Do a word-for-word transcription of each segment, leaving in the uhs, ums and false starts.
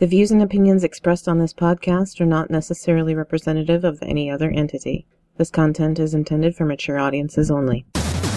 The views and opinions expressed on this podcast are not necessarily representative of any other entity. This content is intended for mature audiences only.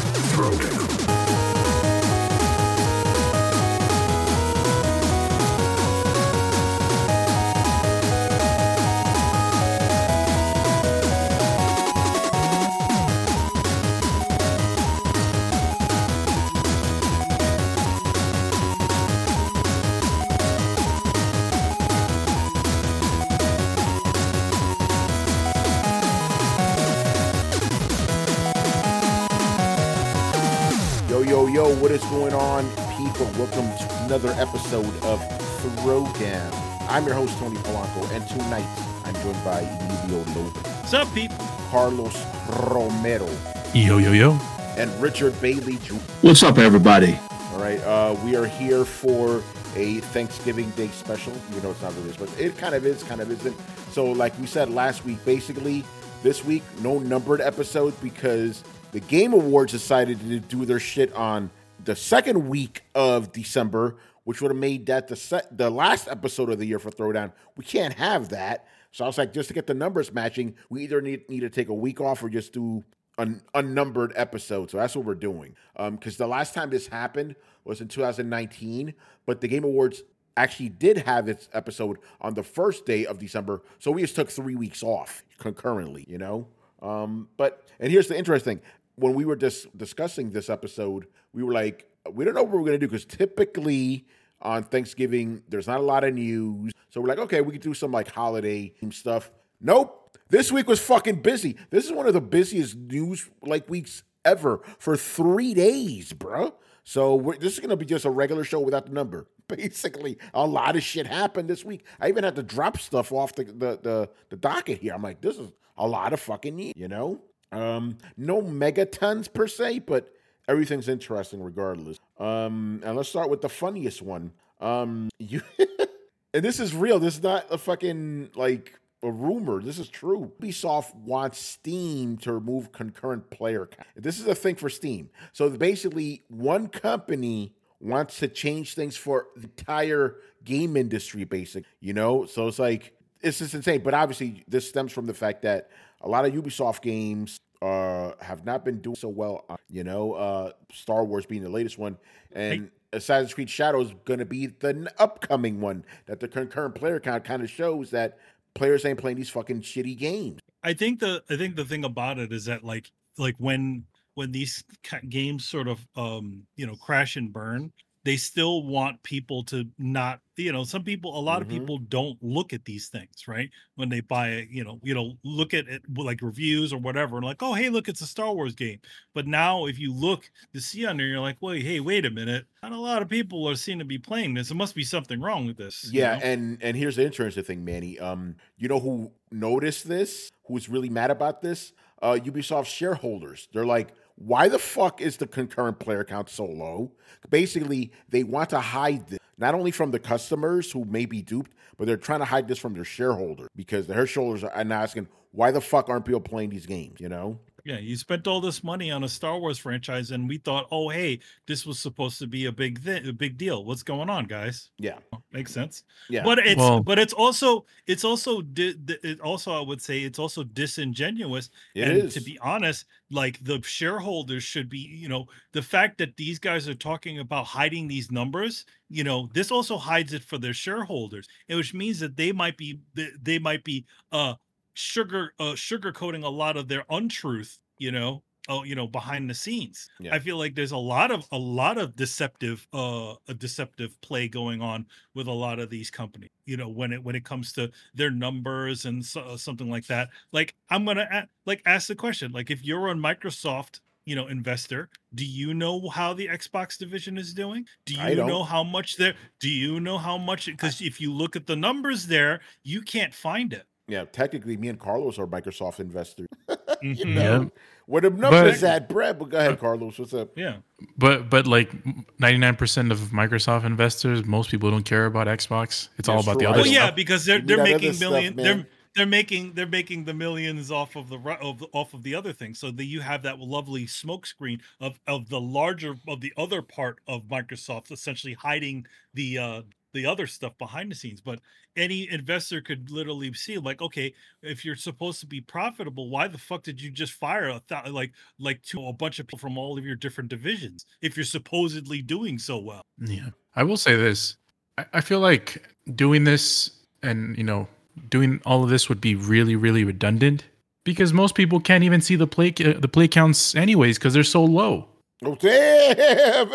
Yo, what is going on, people? Welcome to another episode of Throwdown. I'm your host, Tony Polanco, and tonight I'm joined by Emilio Logan. What's up, people? Carlos Romero. Yo, yo, yo. And Richard Bailey. What's up, everybody? All right, uh, we are here for a Thanksgiving Day special. You know, it's not really, but it kind of is, kind of isn't. So, like we said last week, basically, this week, no numbered episodes because the Game Awards decided to do their shit on the second week of December, which would have made that the set, the last episode of the year for Throwdown. We can't have that. So I was like, just to get the numbers matching, we either need, need to take a week off or just do an unnumbered episode. So that's what we're doing. Because um, the last time this happened was in two thousand nineteen, but the Game Awards actually did have its episode on the first day of December. So we just took three weeks off concurrently, you know? Um, but, and here's the interesting thing. When we were dis- discussing this episode, we were like, we don't know what we're going to do because typically on Thanksgiving, there's not a lot of news. So we're like, okay, we could do some like holiday stuff. Nope. This week was fucking busy. This is one of the busiest news like weeks ever for three days, bro. So we're, this is going to be just a regular show without the number. Basically, a lot of shit happened this week. I even had to drop stuff off the, the, the, the docket here. I'm like, this is a lot of fucking news, you know? Um, no megatons per se, but everything's interesting regardless. Um, and let's start with the funniest one. Um, you and this is real. This is not a fucking like a rumor. This is true. Ubisoft wants Steam to remove concurrent player count. This is a thing for Steam. So basically, one company wants to change things for the entire game industry, basically. You know, so it's like it's just insane. But obviously, this stems from the fact that a lot of Ubisoft games uh, have not been doing so well. On, you know, uh, Star Wars being the latest one, and hey. Assassin's Creed Shadows going to be the n- upcoming one. That the concurrent player count kind of shows that players ain't playing these fucking shitty games. I think the I think the thing about it is that like like when when these games sort of um you know crash and burn, they still want people to not, you know, some people, a lot mm-hmm. of people don't look at these things, right? When they buy it, you know, you know, look at it like reviews or whatever, and like, oh, hey, look, it's a Star Wars game. But now if you look to see on there, you're like, well, hey, wait a minute. Not a lot of people are seen to be playing this. There must be something wrong with this. Yeah, you know? and and here's the interesting thing, Manny. Um, you know who noticed this? Who's really mad about this? Uh, Ubisoft shareholders. They're like, why the fuck is the concurrent player count so low? Basically, they want to hide this, not only from the customers who may be duped, but they're trying to hide this from their shareholders because their shareholders are asking, why the fuck aren't people playing these games, you know? Yeah, you spent all this money on a Star Wars franchise, and we thought, oh, hey, this was supposed to be a big thing, a big deal. What's going on, guys? Yeah, makes sense. Yeah, but it's well, but it's also it's also di- it also I would say it's also disingenuous. It and is. To be honest, like the shareholders should be, you know, the fact that these guys are talking about hiding these numbers, you know, this also hides it for their shareholders, which means that they might be they might be uh. sugar uh sugarcoating a lot of their untruth, you know, oh, you know, behind the scenes. Yeah. I feel like there's a lot of a lot of deceptive uh a deceptive play going on with a lot of these companies, you know, when it when it comes to their numbers and so, something like that. Like I'm gonna a- like ask the question, like if you're a Microsoft, you know, investor, do you know how the Xbox division is doing? Do you know how much they're do you know how much, because if you look at the numbers there, you can't find it. Yeah, technically, me and Carlos are Microsoft investors. you Mm-hmm. know, Yeah. where the numbers But- at, Brad? But go ahead, Carlos. What's up? Yeah. But but like ninety-nine percent of Microsoft investors, most people don't care about Xbox. It's all That's about true. the I other Well, don't- yeah, stuff. because they're We they're got other making stuff, million man. they're they're making they're making the millions off of the ri- of the, off of the other thing. So that you have that lovely smokescreen of of the larger of the other part of Microsoft, essentially hiding the uh the other stuff behind the scenes. But any investor could literally see, like, okay, if you're supposed to be profitable, why the fuck did you just fire a th- like like to a bunch of people from all of your different divisions if you're supposedly doing so well? Yeah, I will say this. I, I feel like doing this and, you know, doing all of this would be really, really redundant because most people can't even see the play uh, the play counts anyways because they're so low. Oh, damn!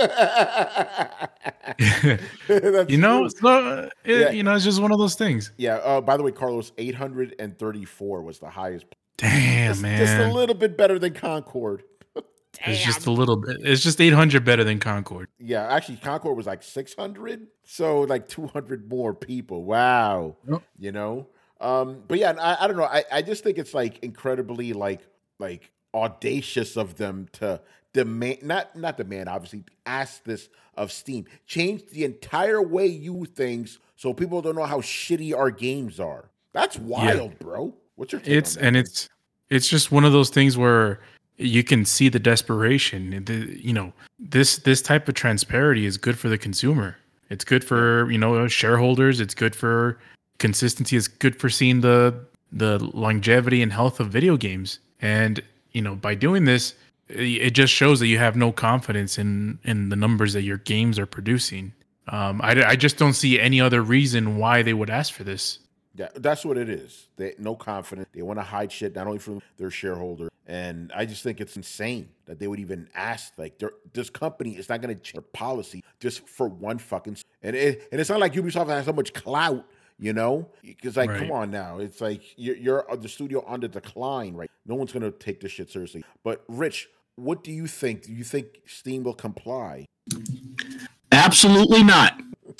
You know, so, uh, it, Yeah. you know, it's just one of those things. Yeah. Uh, by the way, Carlos, eight hundred thirty-four was the highest. Damn, Just, man. just a little bit better than Concord. It's just a little bit. It's just eight hundred better than Concord. Yeah, actually, Concord was like six hundred, so like two hundred more people. Wow, Yep. you know. Um, but yeah, I, I don't know. I, I just think it's like incredibly like like audacious of them to demand not not demand obviously ask this of Steam, change the entire way you do things so people don't know how shitty our games are. That's wild, bro. What's your take It's on that? and it's it's just one of those things where you can see the desperation. The, you know, this this type of transparency is good for the consumer. It's good for, you know, shareholders. It's good for consistency. It's good for seeing the the longevity and health of video games. And, you know, by doing this, it just shows that you have no confidence in in the numbers that your games are producing. Um, I, I just don't see any other reason why they would ask for this. Yeah, that's what it is. They no confidence. They want to hide shit not only from their shareholder, and I just think it's insane that they would even ask. Like, they're- this company is not going to change their policy just for one fucking. And it, and it's not like Ubisoft has so much clout, you know? Because like, Right. come on now, it's like you're, you're the studio on the decline, right? No one's going to take this shit seriously. But Rich, what do you think? Do you think Steam will comply? Absolutely not.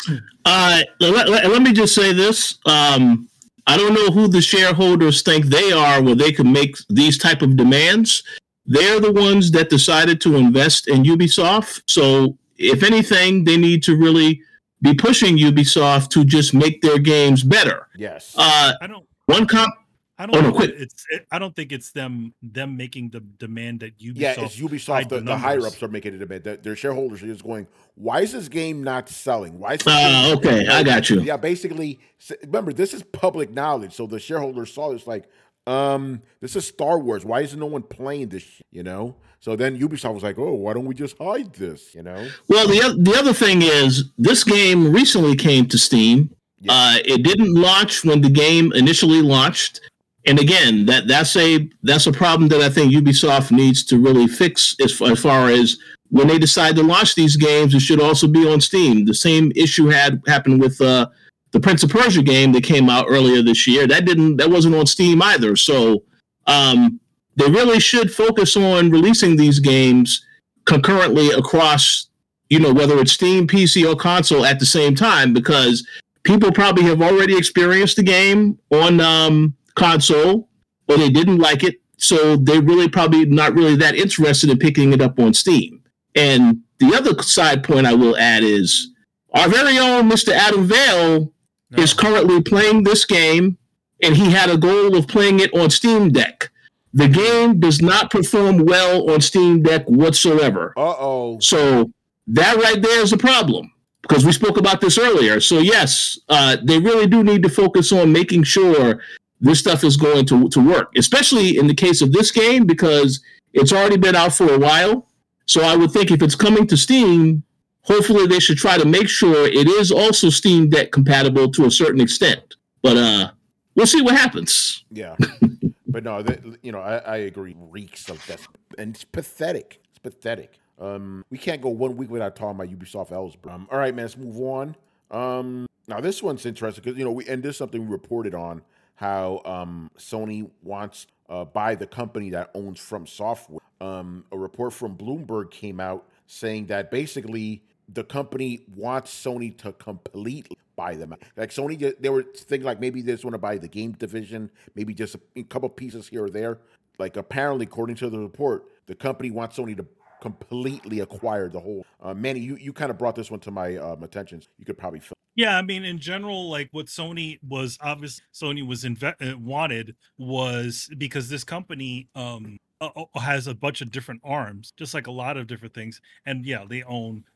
Uh, let, let- let me just say this. Um, I don't know who the shareholders think they are where they can make these type of demands. They're the ones that decided to invest in Ubisoft. So if anything, they need to really be pushing Ubisoft to just make their games better. Yes. Uh, I don't. one comp. I Oh, don't no, know. quick. It's. It, I don't think it's them. Them making the demand that Ubisoft. Yeah, it's Ubisoft. hide The, the the higher numbers. ups are making it a bit. Their, their shareholders are just going, "Why is this game not selling? Why?" Is this Uh, game-" okay, I got you. Yeah, basically, s- remember this is public knowledge, so the shareholders saw this like, um, this is Star Wars. Why isn't no one playing this? Shit? You know. So then Ubisoft was like, "Oh, why don't we just hide this?" You know. Well, the oth- the other thing is this game recently came to Steam. Yeah. Uh, it didn't launch when the game initially launched, and again, that that's a that's a problem that I think Ubisoft needs to really fix as far, as far as when they decide to launch these games. It should also be on Steam. The same issue had happened with uh, the Prince of Persia game that came out earlier this year. That didn't that wasn't on Steam either. So um, they really should focus on releasing these games concurrently across, you know, whether it's Steam, P C, or console at the same time, because people probably have already experienced the game on um, console, or they didn't like it, so they're really probably not really that interested in picking it up on Steam. And the other side point I will add is our very own Mister Adam Vale No. is currently playing this game, and he had a goal of playing it on Steam Deck. The game does not perform well on Steam Deck whatsoever. Uh oh. So that right there is a problem, because we spoke about this earlier. So yes, uh, they really do need to focus on making sure this stuff is going to, to work, especially in the case of this game, because it's already been out for a while. So I would think if it's coming to Steam, hopefully they should try to make sure it is also Steam Deck compatible to a certain extent. But uh, we'll see what happens. Yeah. But no, that, you know, I, I agree. Reeks of that, and it's pathetic. It's pathetic. Um, we can't go one week without talking about Ubisoft L's. Um, all right, man, let's move on. Um, now this one's interesting because you know, we and this is something we reported on how um, Sony wants uh, buy the company that owns From Software. Um, a report from Bloomberg came out saying that basically the company wants Sony to completely buy them. Like Sony, they were thinking like maybe they just want to buy the game division, maybe just a, a couple pieces here or there. Like apparently, according to the report, the company wants Sony to completely acquire the whole. Uh, Manny, you, you kind of brought this one to my um, attention. You could probably fill. Yeah, I mean, in general, like what Sony was obvious, Sony was inve- uh, wanted was because this company um uh, uh, has a bunch of different arms, just like a lot of different things, and yeah, they own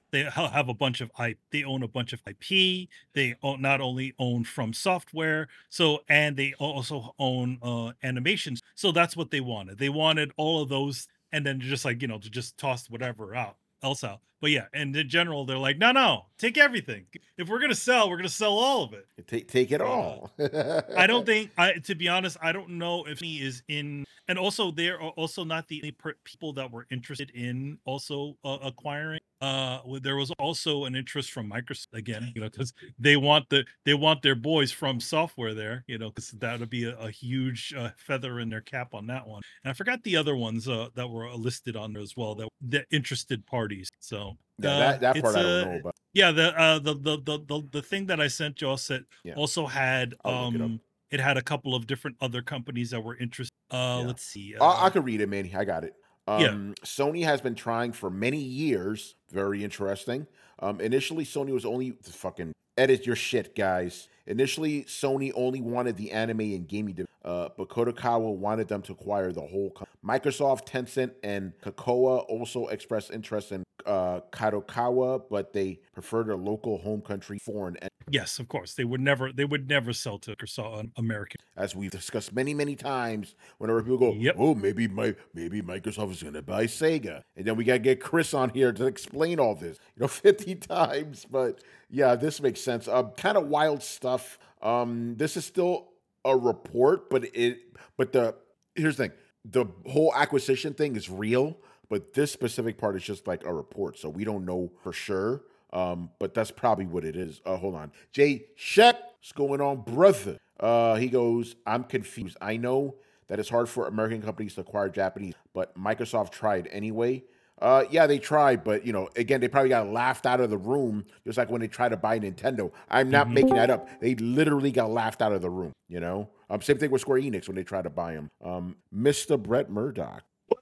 They ha- have a bunch of I. They own a bunch of I P. They own, not only own From Software, so and they also own uh, animations. So that's what they wanted. They wanted all of those, and then just like you know to just toss whatever out else out. But yeah, and in general, they're like, no, no, take everything. If we're gonna sell, we're gonna sell all of it. Take take it Uh, all. I don't think I to be honest, I don't know if he is in and also there are also not the only per- people that were interested in also uh, acquiring. Uh well, there was also an interest from Microsoft again, you know, because they want the they want their boys From Software there, you know, because that would be a, a huge uh, feather in their cap on that one. And I forgot the other ones uh, that were listed on there as well that that interested parties. So Yeah, uh, that that it's part I don't uh, know about. yeah, the uh the the the the, the thing that I sent you all said Yeah, also had I'll look it up. um it had a couple of different other companies that were interested. Uh Yeah. let's see. I, I Uh could read it, man. I got it. yeah. Um, Sony has been trying for many years. Very interesting. Um, initially, Sony was only fucking edit your shit, guys. Initially, Sony only wanted the anime and gaming, div- uh, but Kodokawa wanted them to acquire the whole. Com- Microsoft, Tencent, and Kakao also expressed interest in uh, Kadokawa, but they prefer their local home country foreign. en- Yes, of course. They would never they would never sell to Microsoft an American. As we've discussed many, many times, whenever people go, Yep. "Oh, maybe my maybe Microsoft is going to buy Sega," and then we got to get Chris on here to explain all this, you know, fifty times. But yeah, this makes sense. Uh, kind of wild stuff. Um, this is still a report, but it but the here's the thing: the whole acquisition thing is real, but this specific part is just like a report, so we don't know for sure. Um, but that's probably what it is. Uh, hold on. Jay Sheck, what's going on, brother? Uh, he goes, I'm confused. I know that it's hard for American companies to acquire Japanese, but Microsoft tried anyway. Uh, yeah, they tried, but you know, again, they probably got laughed out of the room, just like when they tried to buy Nintendo. I'm not Mhm. making that up. They literally got laughed out of the room. You know, um, same thing with Square Enix when they tried to buy them. Um, Mister Brett Murdoch,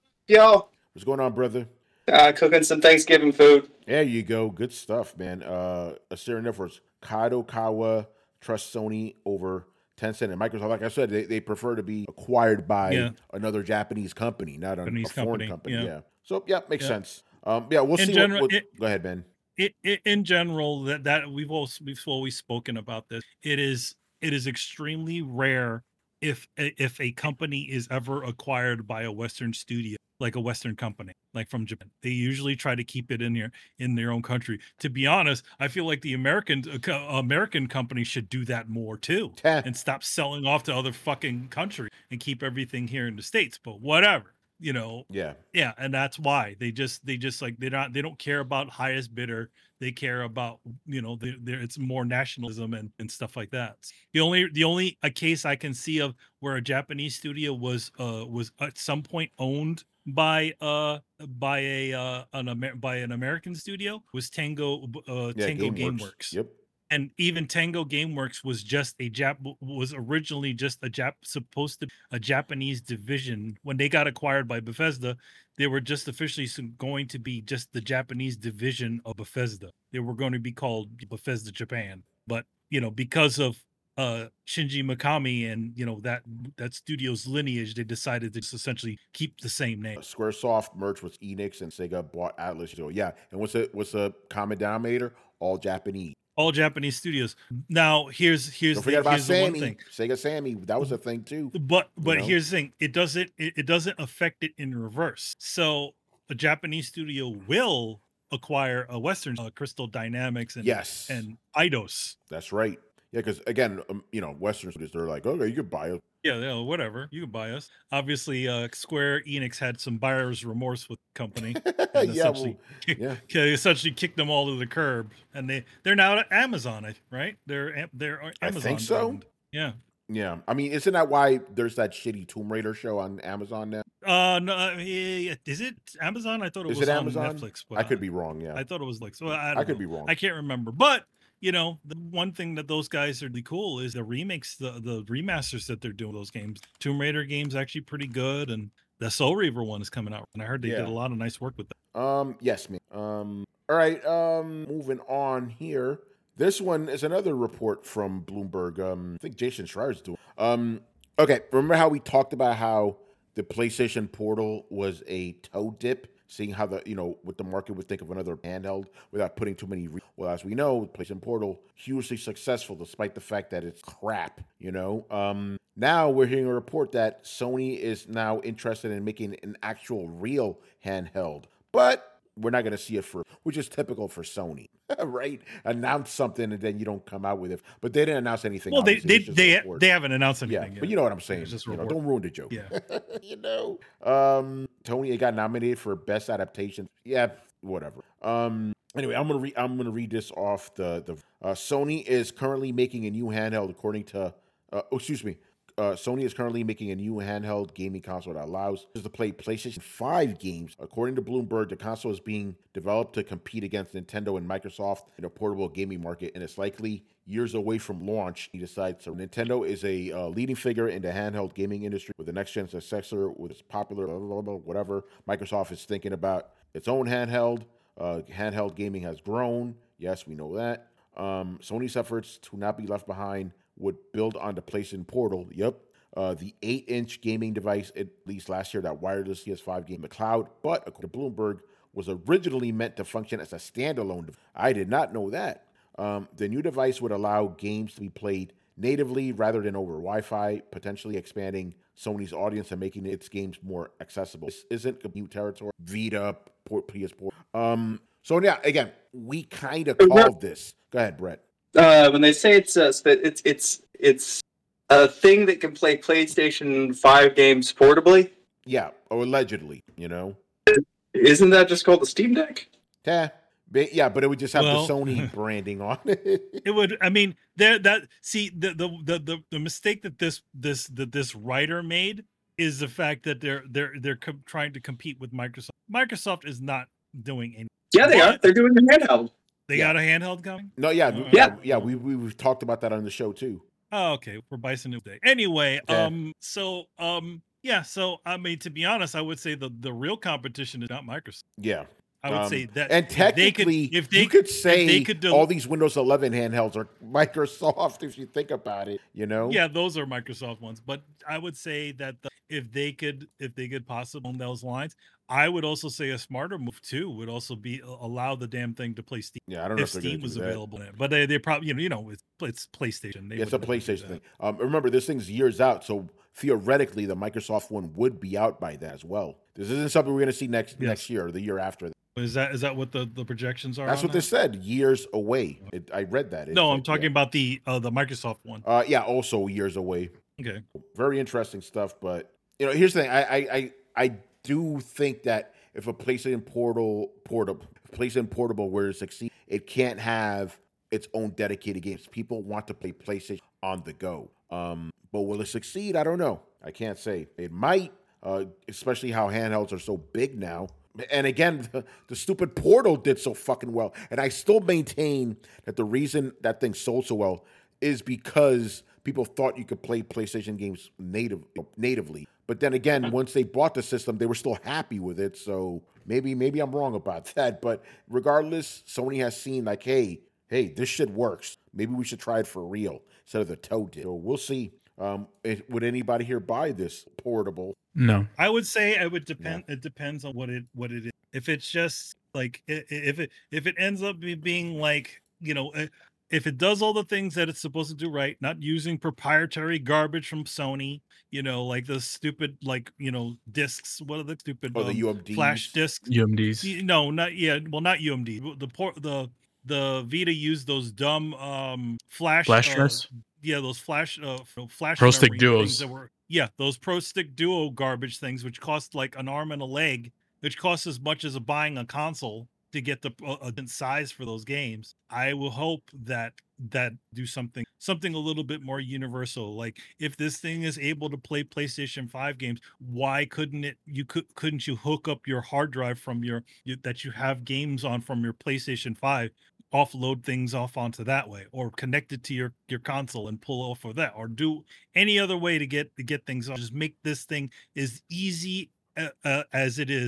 Yo, what's going on, brother? uh, cooking some Thanksgiving food. There you go. Good stuff, man. Uh, Assyrian Networks, Kadokawa trust Sony over Tencent and Microsoft. Like I said, they, they prefer to be acquired by Yeah. another Japanese company, not a, a Japanese foreign company, company. yeah. Yeah. So yeah, makes Yeah. sense. Um, yeah, we'll In see. general, what, what, it- go ahead, Ben. It, it in general that that we've always we've always spoken about this. It is it is extremely rare if a- if a company is ever acquired by a Western studio, like a Western company, like from Japan. They usually try to keep it in here in their own country. To be honest, I feel like the American uh, co- American companies should do that more too, Yeah. and stop selling off to other fucking countries and keep everything here in the States. But whatever, you know. Yeah. Yeah, and that's why they just they just like they're not they don't care about highest bidder. They care about you know they they it's more nationalism and and stuff like that. The only the only a case I can see of where a Japanese studio was uh was at some point owned by uh by a uh an Amer- by an American studio was Tango uh Yeah. Tango GameWorks. GameWorks. Yep. And even Tango GameWorks was just a Jap was originally just a Jap supposed to be a Japanese division. When they got acquired by Bethesda, they were just officially s- going to be just the Japanese division of Bethesda. They were going to be called Bethesda Japan. But you know, because of uh Shinji Mikami and you know that that studio's lineage, they decided to just essentially keep the same name. SquareSoft merged with Enix and Sega bought Atlas. So yeah. And what's the what's the common denominator? All Japanese. All Japanese studios. Now here's here's Don't the, forget about here's the one Sammy. thing. Sega Sammy. That was a thing too. But but know? here's the thing: it doesn't it, it doesn't affect it in reverse. So a Japanese studio will acquire a Western uh, Crystal Dynamics and Yes. and Eidos. That's right. Yeah, because again, um, you know, Western studios, they're like, okay, you could buy it. Yeah, yeah, whatever. You can buy us. Obviously, uh, Square Enix had some buyer's remorse with the company. And yeah, well, essentially, yeah. they essentially kicked them all to the curb, and they they're now at Amazon, I- right? They're am- they're I Amazon. think so. owned. Yeah. Yeah, I mean, isn't that why there's that shitty Tomb Raider show on Amazon now? Uh, no, uh, yeah, is it Amazon? I thought it Is was it on Amazon? Netflix. But I could be wrong. Yeah, I thought it was like so. I, I don't could know. be wrong. I can't remember, but you know, the one thing that those guys are really cool is the remakes, the the remasters that they're doing those games. Tomb Raider game's actually pretty good, and the Soul Reaver one is coming out, and I heard they Yeah. did a lot of nice work with that. Um, yes, man. Um, all right. Um, moving on here. This one is another report from Bloomberg. Um, I think Jason Schreier's doing. Um, okay. Remember how we talked about how the PlayStation Portal was a toe dip seeing how the, you know, what the market would think of another handheld without putting too many. Re- well, as we know, PlayStation Portal hugely successful despite the fact that it's crap. You know, um, now we're hearing a report that Sony is now interested in making an actual real handheld, but we're not going to see it for, which is typical for Sony, right? Announce something and then you don't come out with it. But they didn't announce anything. Well, they obviously. they It's just a they, report. they haven't announced Yeah, anything. but yet. you know what I'm saying. It's just a You know, report. don't ruin the joke. Yeah. You know, um, Tony it got nominated for best adaptation. Yeah, whatever. Um, anyway, I'm gonna read. I'm gonna read this off the the. Uh, Sony is currently making a new handheld, according to. Uh, oh, excuse me. Uh, Sony is currently making a new handheld gaming console that allows users to play PlayStation five games. According to Bloomberg, the console is being developed to compete against Nintendo and Microsoft in a portable gaming market, and it's likely years away from launch. He decides so. Nintendo is a uh, leading figure in the handheld gaming industry with the next gen successor, with its popular blah, blah, blah, whatever. Microsoft is thinking about its own handheld. Uh, handheld gaming has grown. Yes, we know that. Um, Sony's efforts to not be left behind would build on the PlayStation Portal. Yep. Uh, the eight-inch gaming device, at least last year, that wireless P S five game in the cloud, but according to Bloomberg, was originally meant to function as a standalone device. I did not know that. Um, the new device would allow games to be played natively rather than over Wi-Fi, potentially expanding Sony's audience and making its games more accessible. This isn't new territory. Vita, port, P S four. Um, so yeah, again, we kind of called this. Go ahead, Brett. Uh, when they say it's uh, it's it's it's a thing that can play PlayStation five games portably, Yeah, or allegedly, you know. isn't that just called the Steam Deck? Yeah, but, yeah, but it would just have Well- the Sony branding on it. It would. I mean, there. That see the, the the the the mistake that this this that this writer made is the fact that they're they're they're co- trying to compete with Microsoft. Microsoft is not doing any. Yeah, they are. But They're doing the handheld. They Yeah. got a handheld coming. No, yeah, Uh, yeah, yeah. We we we've talked about that on the show too. Oh, okay. For Bison New Day. Anyway, Okay. um, so um, yeah. So I mean, to be honest, I would say the the real competition is not Microsoft. Yeah, I would Um, say that and if they could- technically, if they you could if say they could del- all these Windows eleven handhelds are Microsoft if you think about it. You know, Yeah, those are Microsoft ones, but I would say that the, if they could, if they could possibly on those lines, I would also say a smarter move too would also be uh, allow the damn thing to play Steam yeah. I don't know if if they're Steam gonna was do that. available in it. But they they probably you know you know it's, it's PlayStation. They Yeah, it's a would never do PlayStation that. thing. Um, remember, this thing's years out, so theoretically, the Microsoft one would be out by then as well. This isn't something we're going to see next Yes. next year or the year after. Is that is that what the, the projections are? That's on what they that? said. Years away. It, I read that. It's No, I'm like, talking yeah. about the uh, the Microsoft one. Uh, yeah, also years away. Okay. Very interesting stuff. But you know, here's the thing. I I I, I do think that if a PlayStation Portal portable PlayStation Portable were to succeed, it can't have its own dedicated games. People want to play PlayStation on the go. Um, but will it succeed? I don't know. I can't say. It might, uh, especially how handhelds are so big now. And again, the, the stupid Portal did so fucking well. And I still maintain that the reason that thing sold so well is because people thought you could play PlayStation games native natively. But then again, once they bought the system, they were still happy with it. So maybe maybe I'm wrong about that. But regardless, Sony has seen like, hey, hey, this shit works. Maybe we should try it for real instead of the Toad did. So we'll see. Um, it, would anybody here buy this portable? No. I would say it would depend. It depends on what it what it is. If it's just like i- i- if it if it ends up be- being like you know uh, if it does all the things that it's supposed to do right, not using proprietary garbage from Sony, you know, like the stupid like you know discs. What are the stupid Or the um, U M Ds? flash discs? U M Ds. Y- No, not yeah. Well, not U M D. The port the the Vita used those dumb um flash Flash uh, drives? yeah, those flash uh f- flash Pro Stick memory Duos. things that were yeah, those Pro Stick Duo garbage things, which cost like an arm and a leg, which costs as much as a buying a console to get the uh, a decent size for those games. I will hope that that do something something a little bit more universal. Like if this thing is able to play PlayStation five games, why couldn't it? You could couldn't you hook up your hard drive from your you, that you have games on from your PlayStation five? Offload things off onto that way, or connect it to your your console and pull off of that, or do any other way to get to get things on. Just make this thing as easy uh, uh, as it is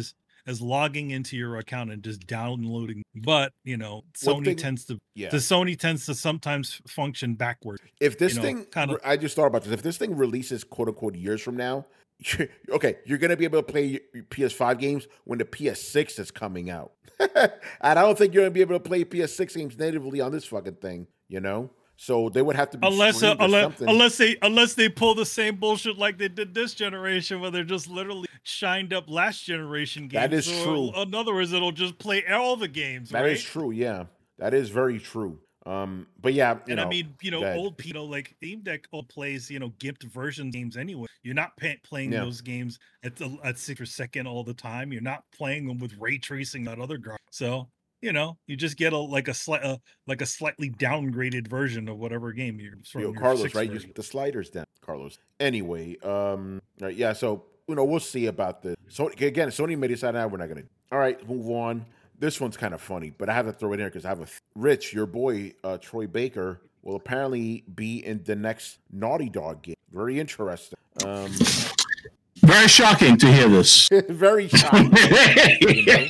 as logging into your account and just downloading. But you know, Sony thing- tends to Yeah. the Sony tends to sometimes function backward. If this you know, thing, kinda- I just thought about this. If this thing releases quote unquote years from now, okay, you're gonna be able to play your P S five games when the P S six is coming out, and I don't think you're gonna be able to play P S six games natively on this fucking thing. You know, so they would have to be Unless uh, streamed or unless, something. unless they unless they pull the same bullshit like they did this generation, where they're just literally shined up last generation games. That is or, true. In other words, it'll just play all the games. That right? is true. Yeah, that is very true. Um, but yeah, you And know, I mean, you know, go ahead. old people like Aim Deck all plays, you know, gimped version games anyway. You're not pay- playing Yeah. those games at the, at six per second all the time. You're not playing them with ray tracing that other garbage. So you know, you just get a like a slight uh, like a slightly downgraded version of whatever game you're. from Yo, your Carlos, sixth right? You version. put the sliders down, Carlos. Anyway, um, all right, yeah. So you know, we'll see about this. So again, Sony may decide now we're not gonna. All right, move on. This one's kind of funny, but I have to throw it in here because I have a Rich, your boy uh, Troy Baker, will apparently be in the next Naughty Dog game. Very interesting. Um, Very shocking to hear this. very shocking. You know?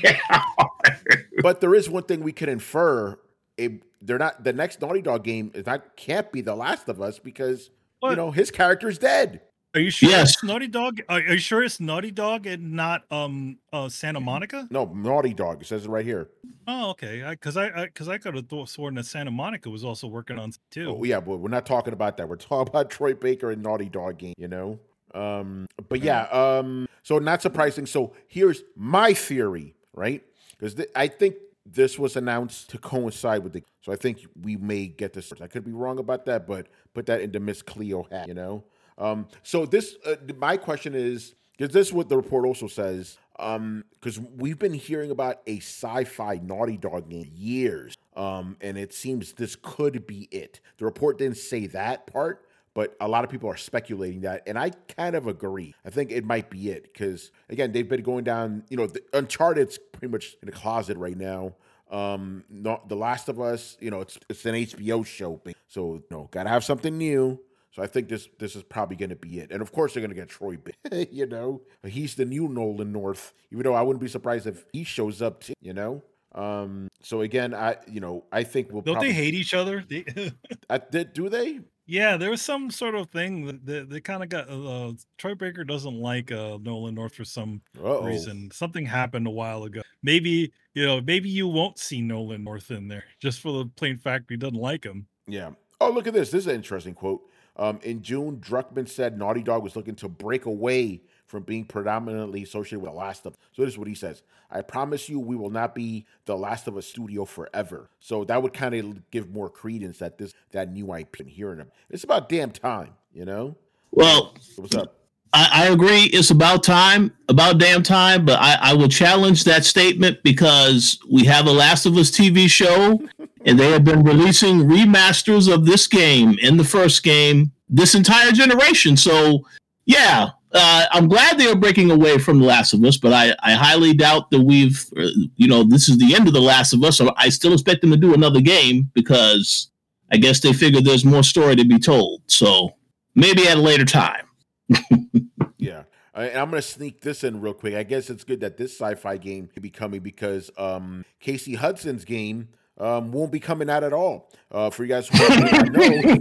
But there is one thing we can infer: it, they're not the next Naughty Dog game. Is not can't be The Last of Us because you What? know his character's dead. Are you sure Yes. it's Naughty Dog? Are, are you sure it's Naughty Dog and not um uh, Santa Monica? No, Naughty Dog. It says it right here. Oh, okay. Because I because I, I could have th- sworn that Santa Monica was also working on too. Oh, yeah, but we're not talking about that. We're talking about Troy Baker and Naughty Dog game, you know? Um, but yeah, um, so not surprising. So here's my theory, right? Because th- I think this was announced to coincide with the. So I think we may get this. I could be wrong about that, but put that into Miss Cleo hat, you know? Um, so this, uh, my question is, because this is what the report also says, um, because we've been hearing about a sci-fi Naughty Dog game years, um, and it seems this could be it. The report didn't say that part, but a lot of people are speculating that, and I kind of agree. I think it might be it, because again, they've been going down, you know, the, Uncharted's pretty much in the closet right now. Um, not The Last of Us, you know, it's it's an H B O show, so you know, gotta have something new. So I think this this is probably going to be it. And of course, they're going to get Troy Baker. You know, he's the new Nolan North. Even though I wouldn't be surprised if he shows up too. You know. Um. So again, I you know I think we'll. Don't probably, they hate each other? They, I, did, do they? yeah, there was some sort of thing that they, they kind of got. Uh, Troy Baker doesn't like uh, Nolan North for some Uh-oh. reason. Something happened a while ago. Maybe you know. Maybe you won't see Nolan North in there just for the plain fact he doesn't like him. Yeah. Oh, look at this. This is an interesting quote. Um, in June, Druckmann said Naughty Dog was looking to break away from being predominantly associated with The Last of Us. So this is what he says. I promise you we will not be The Last of Us studio forever. So that would kind of give more credence that this that new I P and hearing them. It's about damn time, you know? Well, What's up? I, I agree. It's about time, about damn time. But I, I will challenge that statement because we have a Last of Us T V show, and they have been releasing remasters of this game and the first game this entire generation. So, yeah, uh, I'm glad they are breaking away from The Last of Us, but I, I highly doubt that we've, uh, you know, this is the end of The Last of Us. So I still expect them to do another game because I guess they figure there's more story to be told. So maybe at a later time. Yeah. Uh, And I'm going to sneak this in real quick. I guess it's good that this sci-fi game could be coming because um, Casey Hudson's game um, won't be coming out at all. Uh, for you guys who may not know,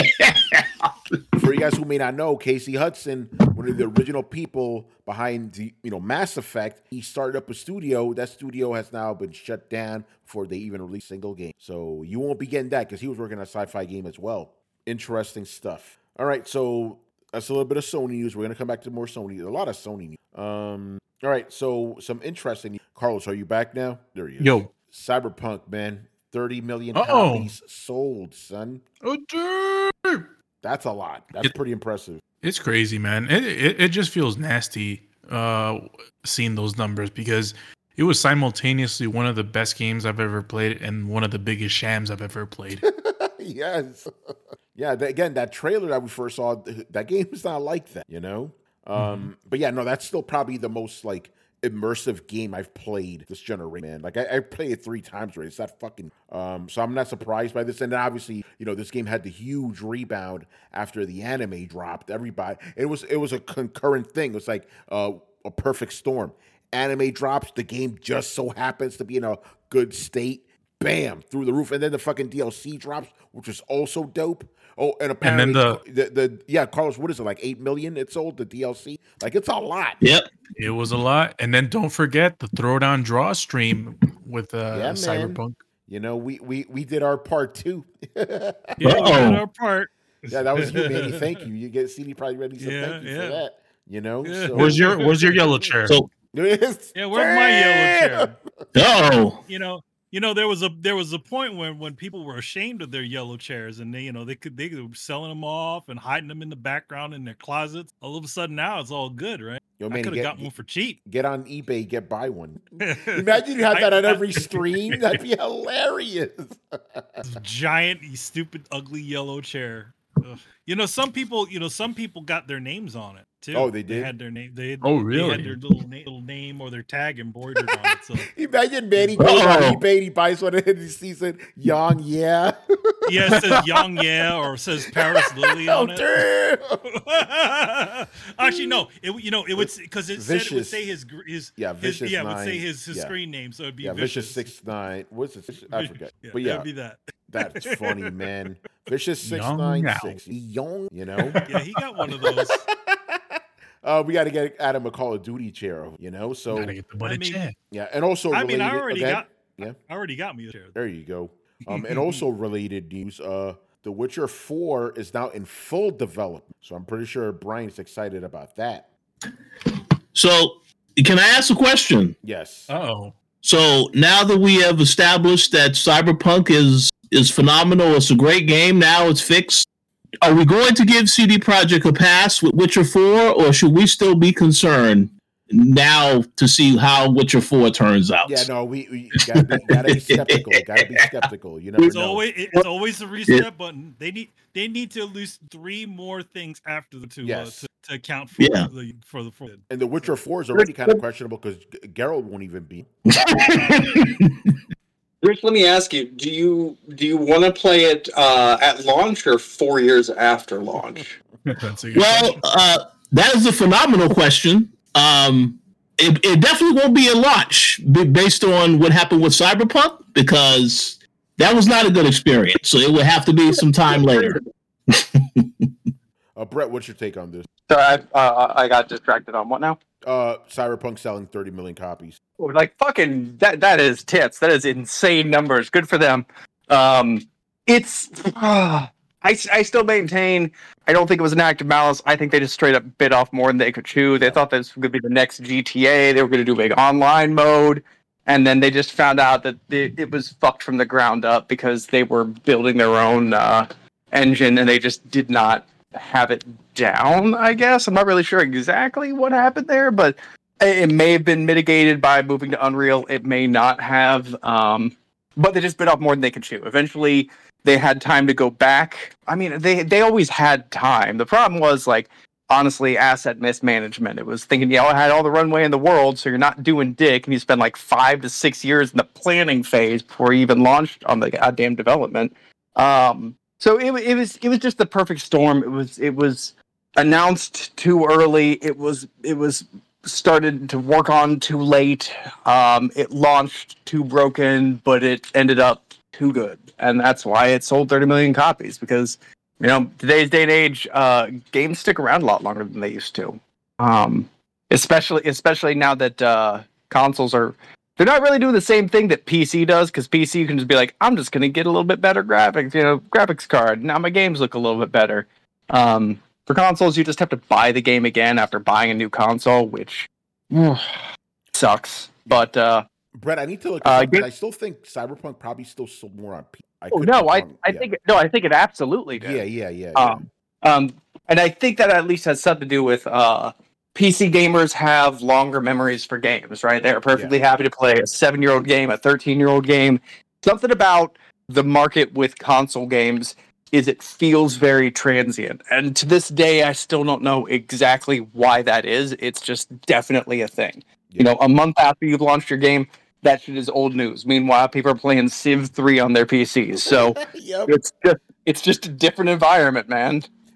for you guys who may not know, Casey Hudson, one of the original people behind the you know Mass Effect, he started up a studio. That studio has now been shut down before they even release a single game. So you won't be getting that because he was working on a sci-fi game as well. Interesting stuff. All right, so that's a little bit of Sony news. We're going to come back to more Sony. A lot of Sony news. Um, all right, so some interesting news. Carlos, are you back now? There he is. Yo. Cyberpunk, man. thirty million Uh-oh. copies sold, son. Oh, dude. That's a lot. That's It- pretty impressive. It's crazy, man. It, it it just feels nasty uh, seeing those numbers because it was simultaneously one of the best games I've ever played and one of the biggest shams I've ever played. Yes. Yeah, th- again, that trailer that we first saw, th- that game is not like that, you know? Um, But yeah, no, that's still probably the most, like, immersive game I've played this generation, man. Like, I, I played it three times already. It's that fucking... Um, so I'm not surprised by this. And then obviously, you know, this game had the huge rebound after the anime dropped. Everybody... It was, it was a concurrent thing. It was like uh, a perfect storm. anime drops, the game just so happens to be in a good state. Bam, through the roof. And then the fucking D L C drops, which is also dope. Oh, and apparently, And then the, the, the yeah, Carlos, what is it, like eight million it sold, the D L C? Like, it's a lot. Yep. It was a lot. And then don't forget the Throwdown Draw stream with uh, Yeah, man. Cyberpunk. You know, we we we did our part too. Yeah, we did Uh-oh. our part. Yeah, that was you, Manny. Thank you. You get C D probably ready. So Yeah, thank you yeah. for that. You know, Yeah. so, Where's your Where's your yellow chair? So, Yeah, where's my yellow chair? oh, You know, you know, there was a there was a point when when people were ashamed of their yellow chairs, and they, you know, they could they were selling them off and hiding them in the background in their closets. All of a sudden, now it's all good, right? Yo, I Manny, could have get, gotten one for cheap. get on eBay, get buy one. Imagine you had that on every stream. That'd be hilarious. Giant, stupid, ugly yellow chair. Ugh. You know, some people, you know, some people got their names on it too. Oh, they did? They had their name. They had, Oh, They really? had their little, na- little name or their tag embroidered on it. So Imagine Manny goes on Oh. eBay, he buys one, and he sees it, Young, yeah. yeah, it says Young Yeah or it says Paris Lily Oh, on it. damn. Actually, no. It you know it would because it said it would Vicious. say his gr- his Yeah, his, Vicious yeah it would nine. say his, his Yeah. screen name, so it'd be Yeah, Vicious. Vicious six nine. What's it? I forget. Yeah, But yeah, it'd be that. that's funny, man. Vicious six Young nine now. six. Young, you know. Yeah, he got one of those. Uh, we got to get Adam a Call of Duty chair, you know. So Gotta get the butt I of mean- chair. yeah, and also I mean, I related- already again- got. yeah. I already got me a chair. There you go. Um, and also related news, uh, The Witcher four is now in full development. So I'm pretty sure Brian's excited about that. so can I ask a question? Yes. Oh, So now that we have established that Cyberpunk is is phenomenal, it's a great game. Now it's fixed. Are we going to give C D Projekt a pass with Witcher four, or should we still be concerned now to see how Witcher four turns out? Yeah, no, we, we gotta, be, gotta be skeptical. Gotta be skeptical. You never It's know. always it's always the reset button. They need they need to at least three more things after the two Yes. uh, to, to account for Yeah. the for the for And The Witcher four is already kind of questionable because Geralt won't even be. Rich, let me ask you: Do you do you want to play it uh, at launch or four years after launch? that's a good Well, question. uh, that is a phenomenal question. Um, it, it definitely won't be a launch b- based on what happened with Cyberpunk, because that was not a good experience. So it would have to be some time later. Uh, Brett, what's your take on this? Sorry, I, uh, I got distracted on what now? Uh, Cyberpunk selling thirty million copies. Like fucking that that is tits. That is insane numbers. Good for them. Um, it's uh, I, I still maintain I don't think it was an act of malice. I think they just straight up bit off more than they could chew. They thought this was going to be the next G T A. They were going to do a big online mode, and then they just found out that it, it was fucked from the ground up because they were building their own uh, engine and they just did not have it down. I guess I'm not really sure exactly what happened there, but it may have been mitigated by moving to Unreal. It may not have. Um, but they just bit off more than they could chew. Eventually, they had time to go back. I mean, they they always had time. The problem was, like, honestly, asset mismanagement. It was thinking, yeah, I had all the runway in the world, so you're not doing dick, and you spend like five to six years in the planning phase before you even launched on the goddamn development. Um, so it it was it was just the perfect storm. It was it was announced too early. It was it was started to work on too late. Um, it launched too broken, but it ended up too good, and that's why it sold thirty million copies. Because you know today's day and age, uh, games stick around a lot longer than they used to. Um, especially especially now that uh, consoles are. They're not really doing the same thing that P C does, because P C you can just be like, I'm just going to get a little bit better graphics, you know, graphics card. Now my games look a little bit better. Um, for consoles, you just have to buy the game again after buying a new console, which sucks. But uh, Brett, I need to look. Uh, Uh, up, get- but I still think Cyberpunk probably still sold more on P C. I oh could no, be I wrong. I yeah. think no, I think it absolutely did. Yeah, yeah, yeah. yeah. Um, um, and I think that at least has something to do with uh, P C gamers have longer memories for games, right? They're perfectly happy to play a seven-year-old game, a thirteen-year-old game. Something about the market with console games is it feels very transient. And to this day, I still don't know exactly why that is. It's just definitely a thing. You know, a month after you've launched your game, that shit is old news. Meanwhile, people are playing Civ three on their P Cs. So Yep. it's just it's just a different environment, man.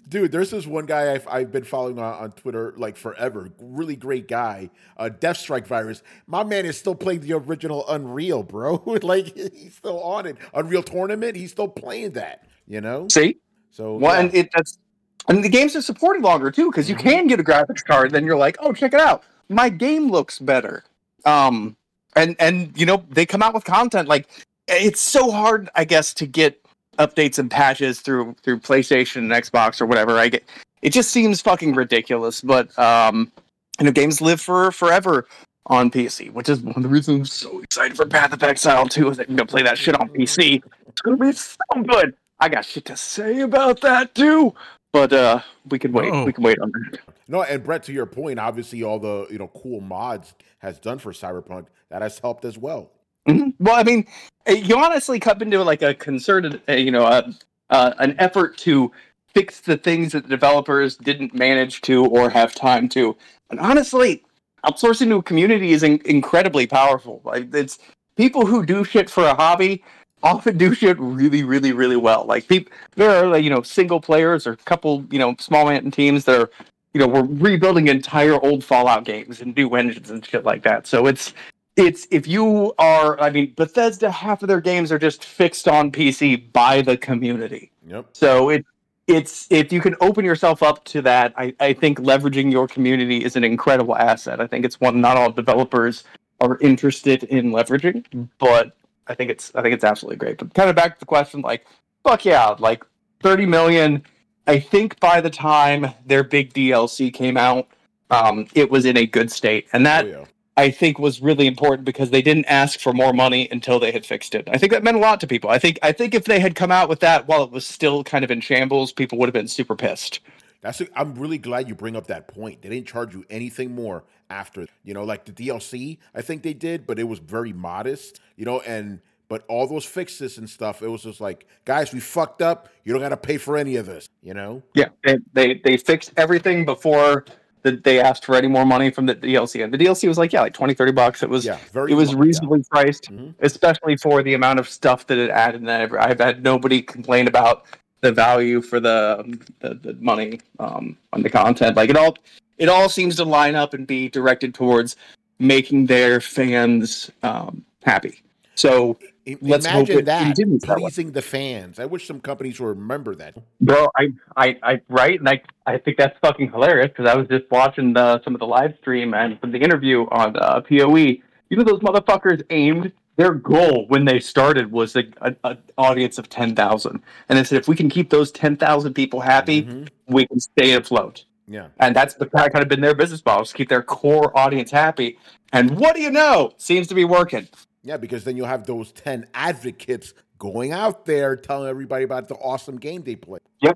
Dude, there's this one guy I've, I've been following on, on Twitter like forever. Really great guy. Uh, Death Strike Virus. My man is still playing the original Unreal, bro. Like he's still on it. Unreal Tournament. He's still playing that. You know. See, So well, yeah. and it that's and the games are supporting longer too because you can get a graphics card. Then you're like, oh, check it out, my game looks better. Um, and and you know they come out with content like it's so hard, I guess, to get updates and patches through through PlayStation and Xbox or whatever. I get it just seems fucking ridiculous, but um, you know, games live for forever on P C, which is one of the reasons I'm so excited for Path of Exile two. Is that I'm gonna play that shit on P C. It's gonna be so good. I got shit to say about that too, but uh, we can wait. Oh. We can wait on that. No, and Brett, to your point, obviously all the you know cool mods has done for Cyberpunk that has helped as well. Mm-hmm. Well, I mean, you honestly come into like a concerted, uh, you know, uh, uh, an effort to fix the things that the developers didn't manage to or have time to. And honestly, outsourcing to a community is in- incredibly powerful. Like it's people who do shit for a hobby often do shit really, really, really well. Like people, there are like, you know single players or a couple you know small man teams that are you know we're rebuilding entire old Fallout games and new engines and shit like that. So it's. It's if you are, I mean, Bethesda, half of their games are just fixed on P C by the community. Yep. So it, it's if you can open yourself up to that, I, I think leveraging your community is an incredible asset. I think it's one not all developers are interested in leveraging, but I think it's I think it's absolutely great. But kind of back to the question, like, fuck yeah, like thirty million. I think by the time their big D L C came out, um, it was in a good state, and that. Oh, yeah. I think was really important because they didn't ask for more money until they had fixed it. I think that meant a lot to people. I think I think if they had come out with that while it was still kind of in shambles, people would have been super pissed. That's a, I'm really glad you bring up that point. They didn't charge you anything more after, you know, like the D L C, I think they did, but it was very modest, you know, and but all those fixes and stuff, it was just like, guys, we fucked up. You don't got to pay for any of this, you know? Yeah, they they, they fixed everything before that they asked for any more money from the D L C. And the D L C was like, yeah, like twenty, thirty bucks. It was Yeah, very it was low, reasonably priced, Mhm. especially for the amount of stuff that it added. And I've, I've had nobody complain about the value for the the, the money um, on the content. Like it all it all seems to line up and be directed towards making their fans um, happy. So I- let's hope Imagine it that, continues that way. pleasing the fans. I wish some companies would remember that. Bro, I, I, I, right, and I, I think that's fucking hilarious because I was just watching the, some of the live stream and from the interview on uh, P O E. You know, those motherfuckers aimed their goal when they started was a, a, a audience of ten thousand, and they said if we can keep those ten thousand people happy, Mhm. we can stay afloat. Yeah. And that's the kind of been their business model: to keep their core audience happy. And what do you know? Seems to be working. Yeah, because then you'll have those ten advocates going out there telling everybody about the awesome game they play. Yep.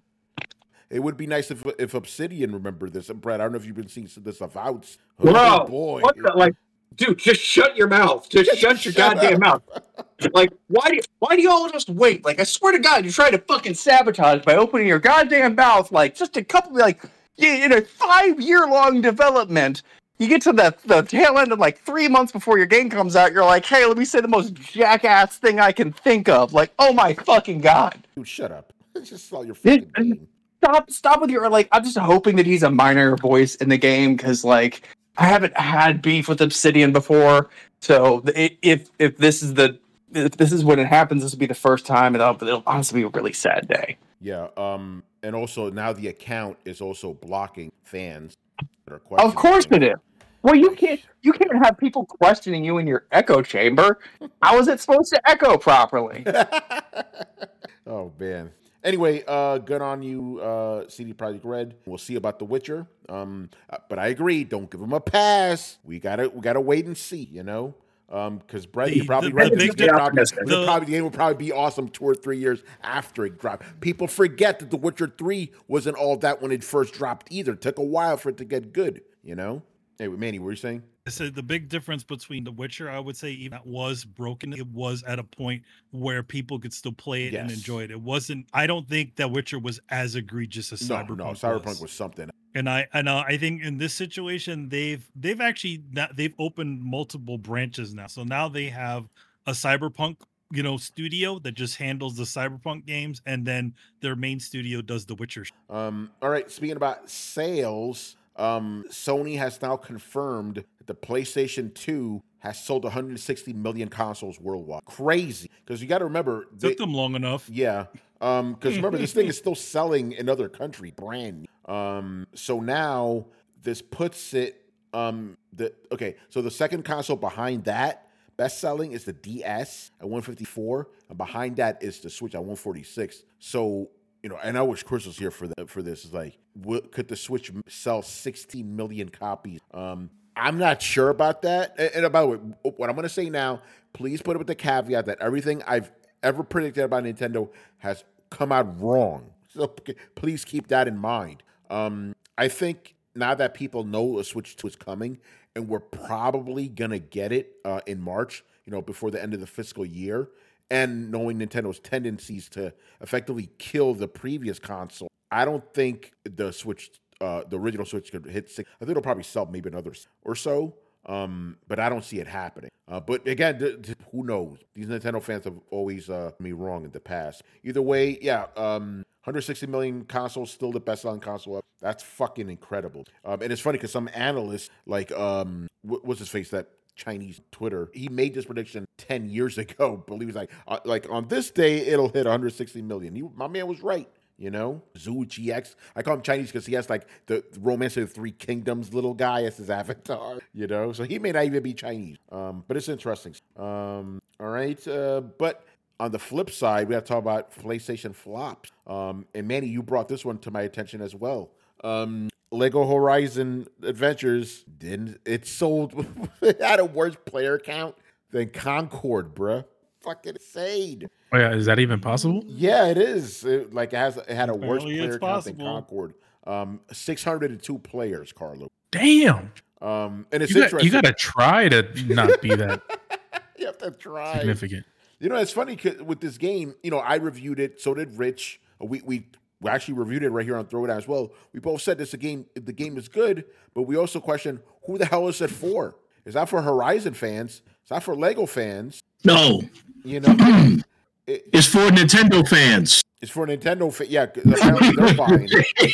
It would be nice if if Obsidian remembered this. And Brett, I don't know if you've been seeing some of this avouts. Bro, Oh, boy. what the, like, dude, just shut your mouth. Just shut your Shut goddamn up. mouth. Like, why do you, why do you all just wait? Like, I swear to God, you're trying to fucking sabotage by opening your goddamn mouth. Like, just a couple, like, you- in a five year long development, you get to the the tail end of like three months before your game comes out. You're like, hey, let me say the most jackass thing I can think of. Like, oh my fucking God. Dude, shut up. It's just all your fucking Yeah. game. Stop, stop with your, like, I'm just hoping that he's a minor voice in the game because, like, I haven't had beef with Obsidian before. So i- if if this is the if this is when it happens, this will be the first time, and it'll, it'll honestly be a really sad day. Yeah. Um. And also now the account is also blocking fans that are Of questioning course things. it is. Well, you can't you can't have people questioning you in your echo chamber. How is it supposed to echo properly? Oh man. Anyway, uh, good on you, uh, C D Projekt Red. We'll see about The Witcher. Um, uh, but I agree. Don't give them a pass. We gotta, we gotta wait and see. You know, um, because Brett, The- you're probably the- right. the It's big gonna probably, difference- it'll the- probably- the game will probably be awesome two or three years after it dropped. People forget that The Witcher three wasn't all that when it first dropped either. It took a while for it to get good. You know. Hey, Manny, what were you saying? I said the big difference between The Witcher, I would say, even that was broken. It was at a point where people could still play it and Yes. enjoy it. It wasn't. I don't think that Witcher was as egregious as No, Cyberpunk. no, Cyberpunk was something. And I and uh, I think in this situation they've they've actually not, they've opened multiple branches now. So now they have a Cyberpunk you know, studio that just handles the Cyberpunk games, and then their main studio does the Witcher. Um, all right, speaking about sales, um, Sony has now confirmed that the PlayStation two has sold one hundred sixty million consoles worldwide. Crazy, because you got to remember, they, took them long enough. Yeah, um, because remember this thing is still selling in other countries, brand new. Um, so now this puts it. Um, the okay, so the second console behind that best selling is the D S at one fifty-four, and behind that is the Switch at one forty-six. So you know, and I wish Chris was here for the, for this. Is like, what, could the Switch sell sixteen million copies? Um, I'm not sure about that. And, and by the way, what I'm going to say now, please put it with the caveat that everything I've ever predicted about Nintendo has come out wrong. So please keep that in mind. Um, I think now that people know a Switch two is coming, and we're probably going to get it uh, in March, you know, before the end of the fiscal year, and knowing Nintendo's tendencies to effectively kill the previous console, I don't think the Switch, uh, the original Switch, could hit six. I think it'll probably sell maybe another or so, um, but I don't see it happening. Uh, but again, th- th- who knows? These Nintendo fans have always uh, me wrong in the past. Either way, yeah, um, one hundred sixty million consoles, still the best-selling console. That's fucking incredible. Um, and it's funny because some analysts, like, um, what, what's his face, that Chinese Twitter, he made this prediction ten years ago. But he was like, uh, like on this day, it'll hit one hundred sixty million. He, my man was right. You know, Zhu G X. I call him Chinese because he has like the Romance of the Three Kingdoms little guy as his avatar. You know, so he may not even be Chinese. Um, but it's interesting. Um, all right, uh, but on the flip side, we have to talk about PlayStation flops. Um, and Manny, you brought this one to my attention as well. Um, Lego Horizon Adventures didn't. It sold. It had a worse player count than Concord, bruh. Fucking insane. Oh yeah, is that even possible? Yeah, it is. It, like it has. It had a worse Apparently player it's count than possible. Concord. Um, six hundred two players, Carlo. Damn. Um, and it's You got, interesting. you got to try to not be that You have to try. significant. You know, it's funny 'cause with this game. You know, I reviewed it. So did Rich. We we. We actually reviewed it right here on Throwdown as well. We both said this a game. The game is good, but we also question who the hell is it for? Is that for Horizon fans? Is that for Lego fans? No, You know, it, it's for Nintendo fans. it's for Nintendo. Fa- yeah, 'cause apparently they're buying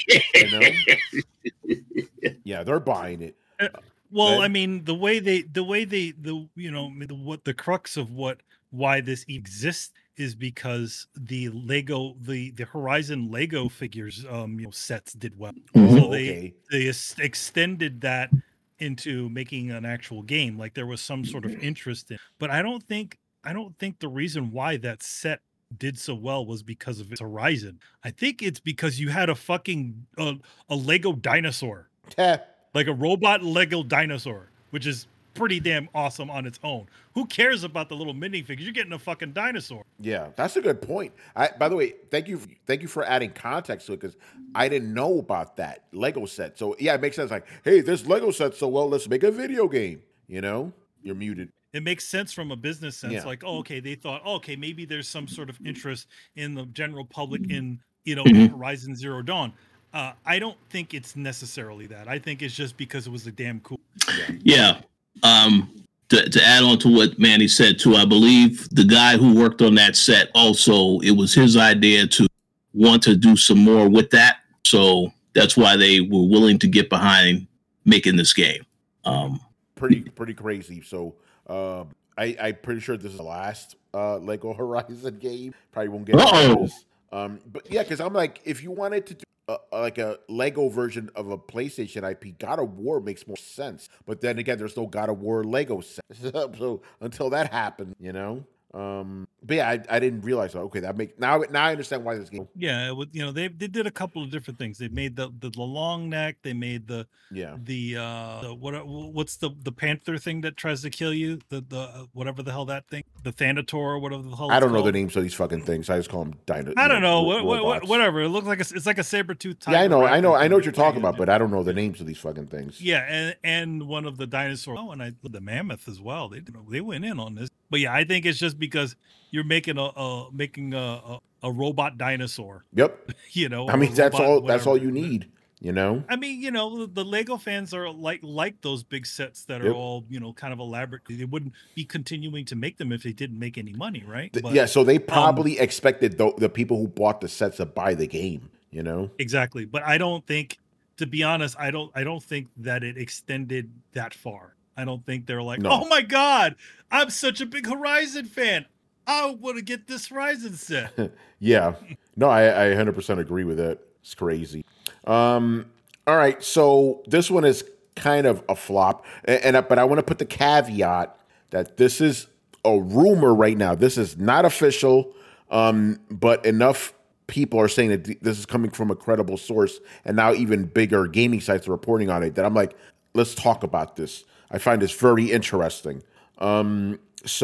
it. You know? Yeah, they're buying it. Well, Then- I mean, the way they, the way they, the you know, the, what the crux of what why this exists is because the Lego, the the Horizon Lego figures, um, you know, sets did well. Mhm. So Oh, they okay. they es- extended that into making an actual game. Like there was some sort of interest in, but I don't think I don't think the reason why that set did so well was because of its Horizon. I think it's because you had a fucking uh, a Lego dinosaur, Heh. like a robot Lego dinosaur, which is pretty damn awesome on its own. Who cares about the little minifigures? You're getting a fucking dinosaur. Yeah, that's a good point. I, by the way, thank you, thank you for adding context to it because I didn't know about that Lego set. So yeah, it makes sense. Like, hey, this Lego set so well, let's make a video game. You know, you're muted. It makes sense from a business sense. Yeah. Like, oh, okay, they thought, oh, okay, maybe there's some sort of interest in the general public in, you know, Mhm. Horizon Zero Dawn. Uh, I don't think it's necessarily that. I think it's just because it was a damn cool. Yeah. Um, to, to add on to what Manny said too, I believe the guy who worked on that set also, it was his idea to want to do some more with that. So that's why they were willing to get behind making this game. Um, Pretty pretty crazy. So um, I I'm pretty sure this is the last uh, Lego Horizon game. Probably won't get. Uh-oh. others. Um, but yeah, because I'm like, if you wanted to do a, like a Lego version of a PlayStation I P, God of War makes more sense. But then again, there's no God of War Lego set. So until that happens, you know. Um, but yeah, I, I didn't realize that. Okay, that make now now I understand why this game. Yeah, it would- you know, they they did a couple of different things. They made the the, the long neck. They made the Yeah, the uh the, what what's the the panther thing that tries to kill you? The the uh, whatever the hell that thing, the Thanator, or whatever the hell. I it's don't know the called. names of these fucking things. I just call them dino. I you don't know. ro- What, what, what, robots. whatever. It looks like a, it's like a saber tooth. Yeah, I know, I know, I know what you're talking about, but I don't know the names of these fucking things. Yeah, and and one of the dinosaurs. Oh, and I the mammoth as well. They they went in on this. But yeah, I think it's just because you're making a, a making a, a a robot dinosaur. Yep. You know, I or mean, a that's robot all. That's all whatever. you need. You know, I mean, you know, the Lego fans are like like those big sets that are Yep. all, you know, kind of elaborate. They wouldn't be continuing to make them if they didn't make any money, right? Th- But, yeah. So they um, probably expected the, the people who bought the sets to buy the game. You know, exactly. But I don't think, to be honest, I don't I don't think that it extended that far. I don't think they're like, No. oh my God, I'm such a big Horizon fan. I want to get this Horizon set. yeah. No, I, I one hundred percent agree with that. It's crazy. Um, all right, so this one is kind of a flop, and, and but I want to put the caveat that this is a rumor right now. This is not official, um, but enough people are saying that th- this is coming from a credible source, and now even bigger gaming sites are reporting on it. That I'm like, let's talk about this. I find this very interesting. Um,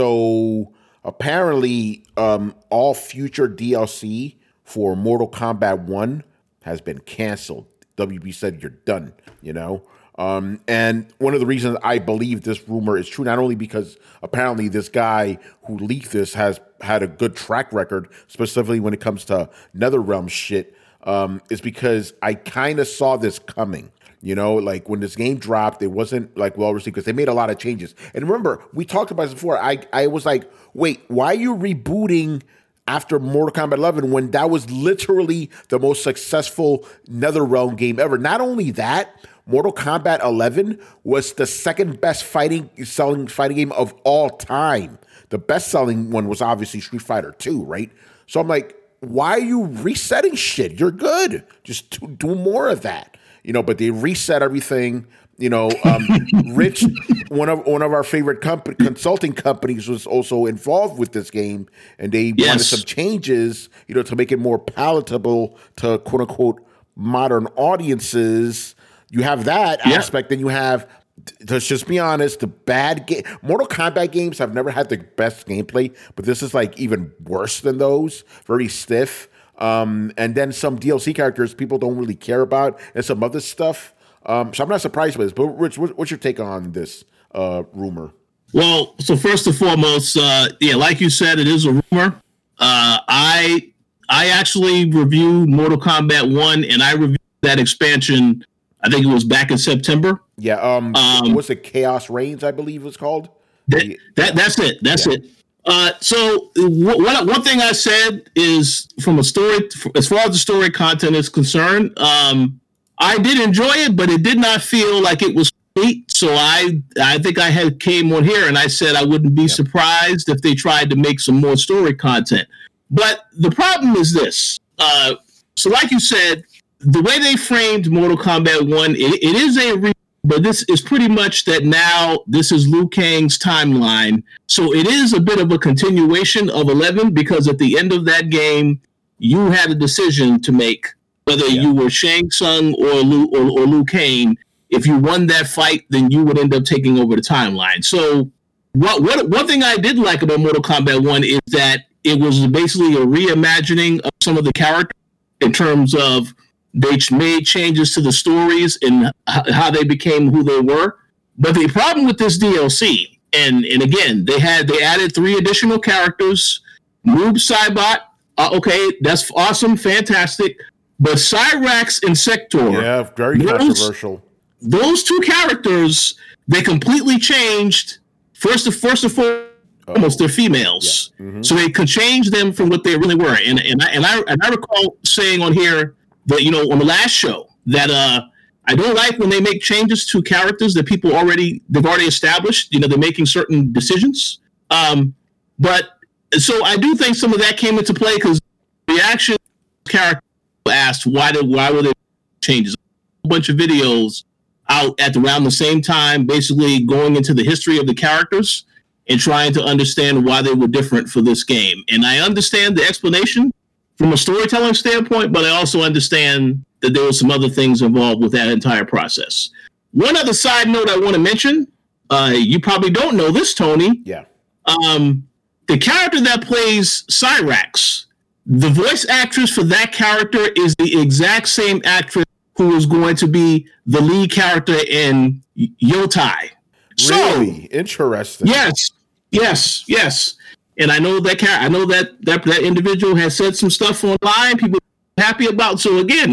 so apparently, um, all future D L C for Mortal Kombat one has been canceled. W B said you're done, you know? Um, and one of the reasons I believe this rumor is true, not only because apparently this guy who leaked this has had a good track record, specifically when it comes to NetherRealm shit, um, is because I kind of saw this coming. You know, like when this game dropped, it wasn't like well received because they made a lot of changes. And remember, we talked about this before. I, I was like, wait, why are you rebooting after Mortal Kombat eleven when that was literally the most successful NetherRealm game ever? Not only that, Mortal Kombat eleven was the second best fighting selling fighting game of all time. The best selling one was obviously Street Fighter two, right? So I'm like, why are you resetting shit? You're good. Just do, do more of that. You know, but they reset everything. You know, um, Rich, one of one of our favorite comp- consulting companies, was also involved with this game, and they Yes. wanted some changes, you know, to make it more palatable to quote unquote modern audiences. You have that Yeah. aspect, then you have. Let's just be honest, the bad game. Mortal Kombat games have never had the best gameplay, but this is like even worse than those. Very stiff. Um, and then some D L C characters people don't really care about, and some other stuff. Um, so I'm not surprised by this. But Rich, what, what's your take on this uh, rumor? Well, so first and foremost, uh, yeah, like you said, it is a rumor. Uh, I I actually reviewed Mortal Kombat one, and I reviewed that expansion. I think it was back in September. Yeah. Um, Um, what's it? Chaos Reigns, I believe it's called. That, that that's it. That's Yeah. it. Uh, so w- one one thing I said is from a story, as far as the story content is concerned, um, I did enjoy it, but it did not feel like it was complete. So I I think I had came on here and I said I wouldn't be surprised if they tried to make some more story content. But the problem is this. Uh, so like you said, the way they framed Mortal Kombat one, it, it is a re- but this is pretty much that now this is Liu Kang's timeline. So it is a bit of a continuation of eleven because at the end of that game, you had a decision to make whether Yeah. you were Shang Tsung or Liu, or, or Liu Kang. If you won that fight, then you would end up taking over the timeline. So what, what one thing I did like about Mortal Kombat one is that it was basically a reimagining of some of the characters in terms of they ch- made changes to the stories and h- how they became who they were. But the problem with this D L C, and and again, they had they added three additional characters. Noob Saibot, uh, okay, that's awesome, fantastic. But Cyrax and Sector, Yeah, very Those- controversial. those two characters, they completely changed. First, of first and foremost, they're females, Yeah. Mhm. so they could change them from what they really were. And and I and I and I recall saying on here that you know on the last show that uh I don't like when they make changes to characters that people already they've already established. You know, they're making certain decisions. Um, but so I do think some of that came into play because reaction character asked why did why were they changes? A bunch of videos out at around the same time, basically going into the history of the characters and trying to understand why they were different for this game. And I understand the explanation from a storytelling standpoint, but I also understand that there were some other things involved with that entire process. One other side note I want to mention, uh, you probably don't know this, Tony. Yeah. Um, the character that plays Cyrax, the voice actress for that character is the exact same actress who is going to be the lead character in Yotai. So, Really interesting. yes, yes, yes. And I know that char- I know that, that that individual has said some stuff online people are happy about. So again,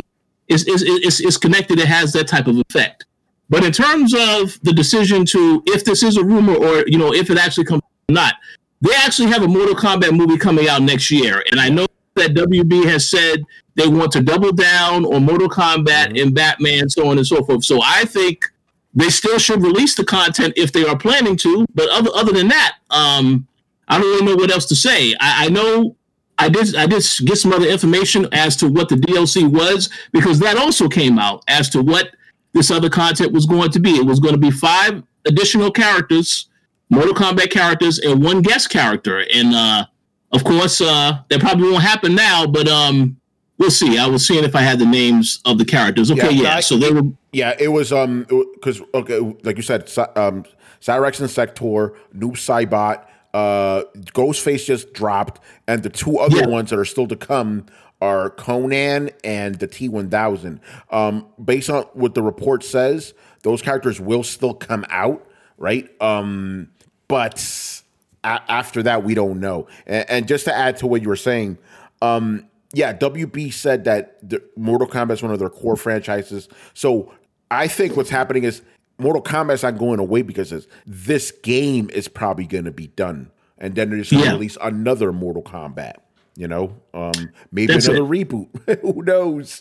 is is is, is connected. It has that type of effect. But in terms of the decision to if this is a rumor or you know if it actually comes or not, they actually have a Mortal Kombat movie coming out next year, and I know that W B has said they want to double down on Mortal Kombat mm-hmm. and Batman, so on and so forth. So I think they still should release the content if they are planning to. But other other than that, um, I don't really know what else to say. I, I know I did I did get some other information as to what the D L C was, because that also came out as to what this other content was going to be. It was going to be five additional characters, Mortal Kombat characters, and one guest character. And uh, of course, uh, that probably won't happen now, but um, we'll see. I was seeing if I had the names of the characters. Okay, yeah. yeah. I, so they were. Yeah, it was um because okay, like you said, um, Cyrax and Sector, Noob Saibot, uh, Ghostface just dropped, and the two other yeah. ones that are still to come are Conan and the T one thousand. Um, based on what the report says, those characters will still come out, right? Um, but a- after that, we don't know. And, and just to add to what you were saying, um, yeah, W B said that the Mortal Kombat is one of their core franchises. So I think what's happening is Mortal Kombat's not going away because this game is probably going to be done. And then they're just going to yeah. release another Mortal Kombat. You know, um, maybe That's another it. reboot. Who knows?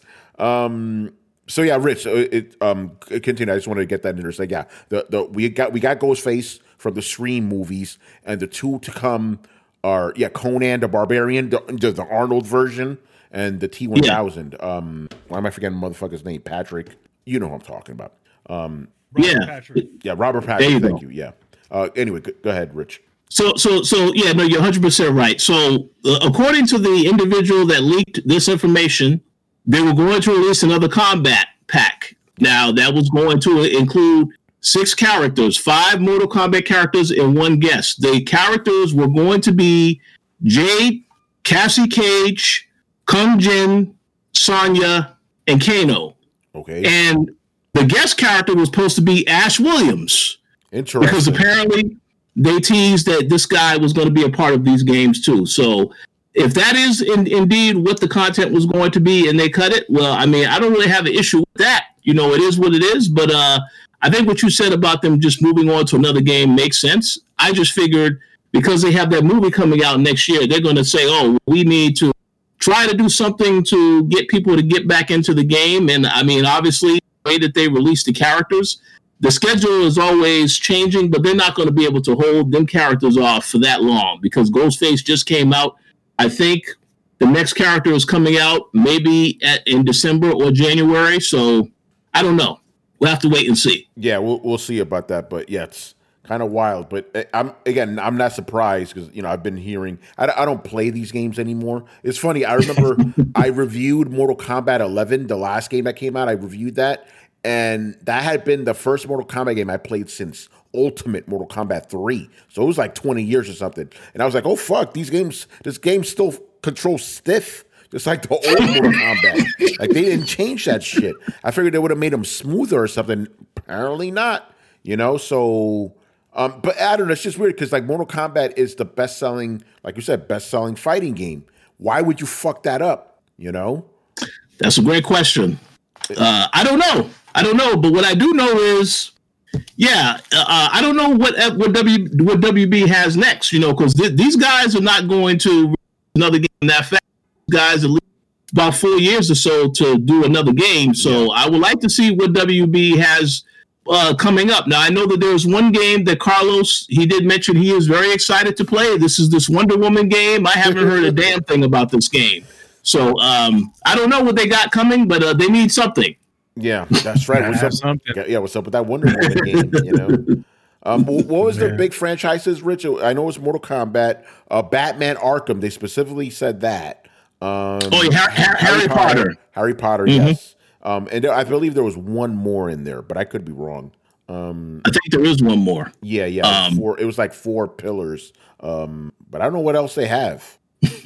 Um, so yeah, Rich, it, it um, continue. I just wanted to get that in there. Say, yeah, the the we got we got Ghostface from the Scream movies, and the two to come are yeah Conan the Barbarian, the, the, the Arnold version, and the T one thousand. Yeah. Um, why am I forgetting the motherfucker's name? Patrick. You know who I'm talking about. Um, Robert yeah, Patrick. yeah, Robert Patrick. You thank go. you. Yeah. Uh, anyway, go, go ahead, Rich. So, so, so, yeah, no, you're one hundred percent right. So, uh, according to the individual that leaked this information, they were going to release another combat pack. Now, that was going to include six characters, five Mortal Kombat characters, and one guest. The characters were going to be Jade, Cassie Cage, Kung Jin, Sonya, and Kano. Okay. And the guest character was supposed to be Ash Williams. Interesting. Because apparently they teased that this guy was going to be a part of these games too. So if that is in, indeed what the content was going to be and they cut it, well, I mean, I don't really have an issue with that. You know, it is what it is. But uh, I think what you said about them just moving on to another game makes sense. I just figured because they have that movie coming out next year, they're going to say, oh, we need to try to do something to get people to get back into the game. And I mean, obviously, the way that they release the characters, the schedule is always changing, but they're not going to be able to hold them characters off for that long because Ghostface just came out. I think the next character is coming out maybe at, in December or January. So I don't know. We'll have to wait and see. Yeah, we'll we'll see about that. But yeah, it's kind of wild. But I'm again, I'm not surprised because you know I've been hearing. I, I don't play these games anymore. It's funny. I remember I reviewed Mortal Kombat eleven, the last game that came out. I reviewed that. And that had been the first Mortal Kombat game I played since Ultimate Mortal Kombat three. So it was like twenty years or something. And I was like, oh, fuck, these games, this game still controls stiff, just like the old Mortal Kombat. Like, they didn't change that shit. I figured they would have made them smoother or something. Apparently not, you know? So, um, but I don't know, it's just weird because, like, Mortal Kombat is the best-selling, like you said, best-selling fighting game. Why would you fuck that up, you know? That's a great question. Uh, I don't know. I don't know, but what I do know is, yeah, uh, I don't know what what W what W B has next, you know, because th- these guys are not going to another game that fast. These guys at least about four years or so to do another game. So I would like to see what W B has uh, coming up. Now I know that there's one game that Carlos he did mention he is very excited to play. This is this Wonder Woman game. I haven't heard a damn thing about this game. So um, I don't know what they got coming, but uh, they need something. Yeah, that's right. What's up? Something. Yeah, what's up with that Wonder Woman game? You know, um, what was their big franchises, Rich? I know it's Mortal Kombat, uh, Batman Arkham. They specifically said that. Um, oh, yeah, Harry, Harry, Harry Potter. Potter. Harry Potter, mm-hmm. yes. Um, and there, I believe there was one more in there, but I could be wrong. Um, I think there is one more. Yeah, yeah. Um, four, it was like four pillars, um, but I don't know what else they have.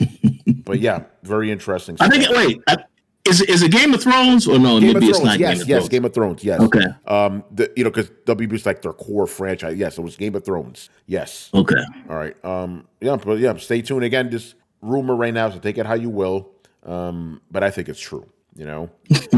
But yeah, very interesting I think. Wait. I, Is is it Game of Thrones or no? Game maybe of it's Thrones, not yes, Game of yes, Thrones. Game of Thrones, yes. Okay. Um, the, you know, because W B is like their core franchise. Yes, it was Game of Thrones. Yes. Okay. All right. Um, yeah, but yeah, stay tuned. Again, this rumor right now, so take it how you will. Um, but I think it's true. You know.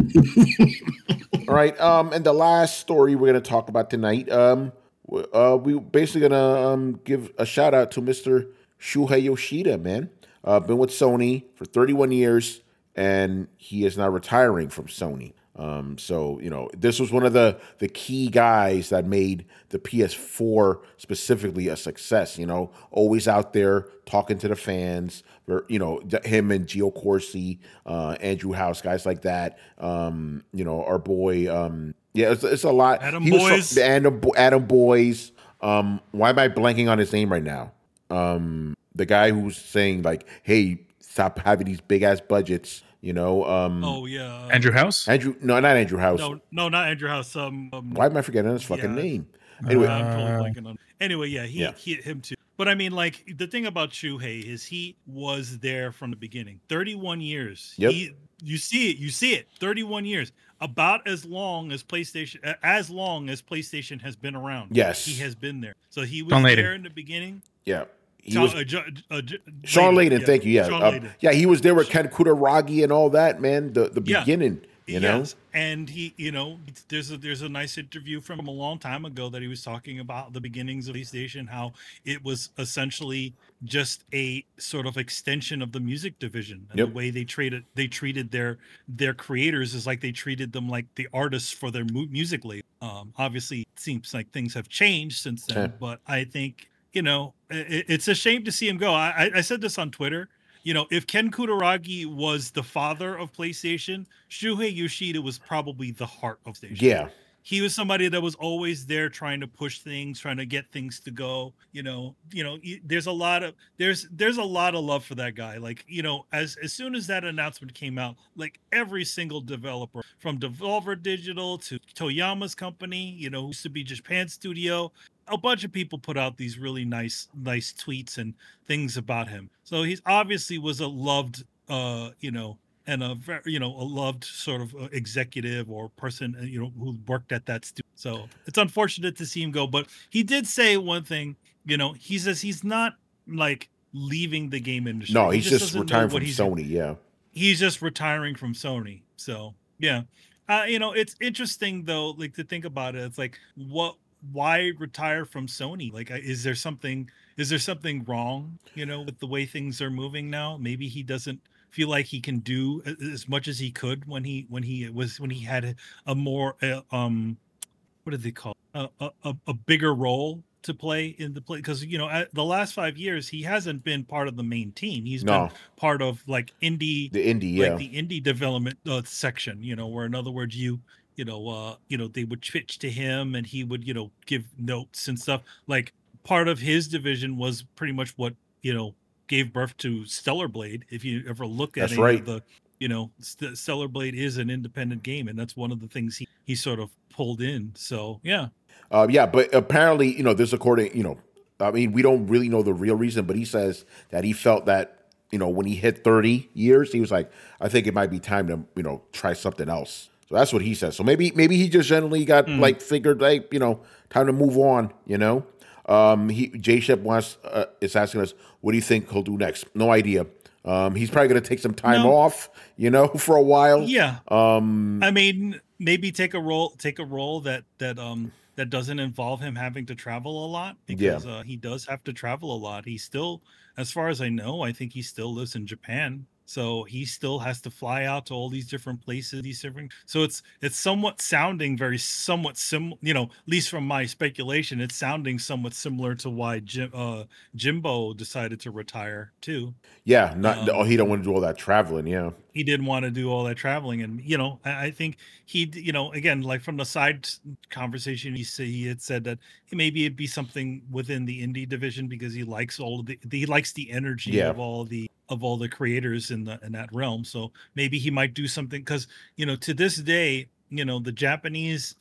All right. Um, and the last story we're going to talk about tonight. Um, uh, we basically going to um give a shout out to Mister Shuhei Yoshida. Man, uh, been with Sony for thirty-one years, and he is now retiring from Sony. Um, so you know, this was one of the the key guys that made the P S four specifically a success. You know, always out there talking to the fans. You know, him and Gio Corsi, uh, Andrew House, guys like that. Um, you know, our boy. Um, yeah, it's, it's a lot. Adam he Boys. Was from, Adam, Adam Boys. Um, why am I blanking on his name right now? Um, the guy who's saying like, "Hey, stop having these big ass budgets." You know. Um, oh yeah. Andrew House. Andrew, no, not Andrew House. No, no, not Andrew House. Um, um Why am I forgetting his fucking yeah. name? Anyway, I'm totally Uh, blanking on. Anyway, yeah, he, Yeah. he him too. But I mean, like the thing about Shuhei is he was there from the beginning. thirty-one years. Yep. He, you see it. You see it. thirty-one years. About as long as PlayStation, as long as PlayStation has been around. Yes. he has been there. So he was Sean Layden. there in the beginning. yeah, he Sean- was uh, Ju- uh, Ju- Sean Layden. yeah. Thank you. Yeah, Sean uh, Layden. yeah, he was there with Ken Kutaragi and all that. Man, the the Yeah. beginning. You know. Yes, and he, you know, it's- there's a there's a nice interview from him a long time ago that he was talking about the beginnings of PlayStation, how it was essentially just a sort of extension of the music division, and Yep. the way they treated they treated their their creators is like they treated them like the artists for their mu- music label. Um, obviously, it seems like things have changed since then, Yeah. but I think you know it, it's a shame to see him go. I, I I said this on Twitter. You know, if Ken Kutaragi was the father of PlayStation, Shuhei Yoshida was probably the heart of PlayStation. Yeah. He was somebody that was always there trying to push things, trying to get things to go. You know, you know, y- there's a lot of there's there's a lot of love for that guy. Like, you know, as as soon as that announcement came out, like every single developer from Devolver Digital to Toyama's company, you know, who used to be Japan Studio, a bunch of people put out these really nice nice tweets and things about him. So he's obviously was a loved uh, you know, and a very, you know, a loved sort of uh, executive or person, uh, you know, who worked at that studio. So it's unfortunate to see him go, but he did say one thing, you know, he says he's not like leaving the game industry. No, He he's just doesn't know retiring what from he's- Sony. Yeah. He's just retiring from Sony. So yeah, uh, you know, it's interesting though, like to think about it. It's like, what, why retire from Sony? Like, uh, is there something, is there something wrong, you know, with the way things are moving now? Maybe he doesn't feel like he can do a- as much as he could when he, when he was, when he had a more, uh, um, what did they call it? a, a, a bigger role to play in the play? Because, you know, at the last five years, he hasn't been part of the main team. He's No. been part of like indie, The indie. Yeah. like the indie development uh, section, you know, where in other words, you, you know, uh, you know, they would pitch to him and he would, you know, give notes and stuff. Like part of his division was pretty much what, you know, gave birth to Stellar Blade. If you ever look at That's any right. of the, you know, St- Stellar Blade is an independent game, and that's one of the things he, he sort of pulled in. So yeah, Uh, yeah, but apparently, you know, this according, you know, I mean, we don't really know the real reason, but he says that he felt that, you know, when he hit thirty years, he was like, I think it might be time to, you know, try something else. So that's what he says. So maybe, maybe he just generally got Mm. like figured like, you know, time to move on, you know. Um, he J Shep wants uh, is asking us, what do you think he'll do next? No idea. Um, he's probably going to take some time No. off, you know, for a while. yeah. Um, I mean, maybe take a role, take a role that that um that doesn't involve him having to travel a lot, because uh, he does have to travel a lot. He still, as far as I know, I think he still lives in Japan. So he still has to fly out to all these different places, these different. So it's it's somewhat sounding very somewhat sim. You know, at least from my speculation, it's sounding somewhat similar to why Jim, uh, Jimbo decided to retire too. yeah, not Um, oh, he don't want to do all that traveling. Yeah, He didn't want to do all that traveling, and you know, I, I think he, d- you know, again, like from the side conversation, he said he had said that maybe it'd be something within the indie division because he likes all of the he likes the energy Yeah. of all the of all the creators in the in that realm. So maybe he might do something because you know to this day, you know, the Japanese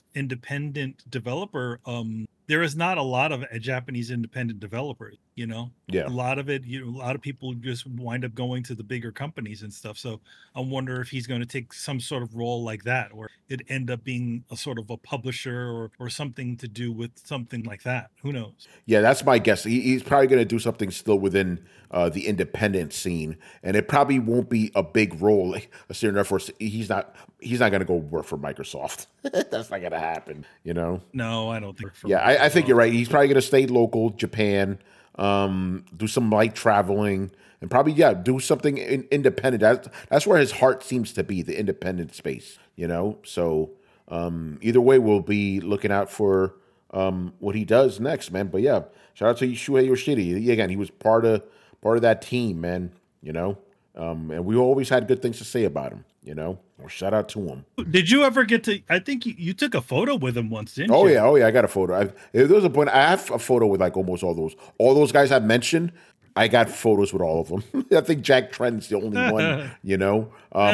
independent developer, um, there is not a lot of uh, Japanese independent developers. You know, Yeah. a lot of it, you know, a lot of people just wind up going to the bigger companies and stuff. So I wonder if he's going to take some sort of role like that, or it end up being a sort of a publisher or or something to do with something like that. Who knows? Yeah, that's my guess. He, he's probably going to do something still within uh, the independent scene, and it probably won't be a big role. Like a Sierra Air Force, he's not. He's not going to go work for Microsoft. That's not going to happen. You know. No, I don't think. Yeah, I, I think you're right. He's probably going to stay local, Japan, um, do some light traveling, and probably yeah, do something in, independent. That's that's where his heart seems to be, the independent space. You know. So um, either way, we'll be looking out for. Um, what he does next, man. But yeah, shout out to Shuhei Yoshida. Again, he was part of part of that team, man. You know, um, and we always had good things to say about him. You know, well, shout out to him. Did you ever get to? I think you, you took a photo with him once, didn't Oh you? yeah, oh yeah, I got a photo. I, there was a point. I have a photo with like almost all those, all those guys I mentioned. I got photos with all of them. I think Jack Trent's the only one. You know,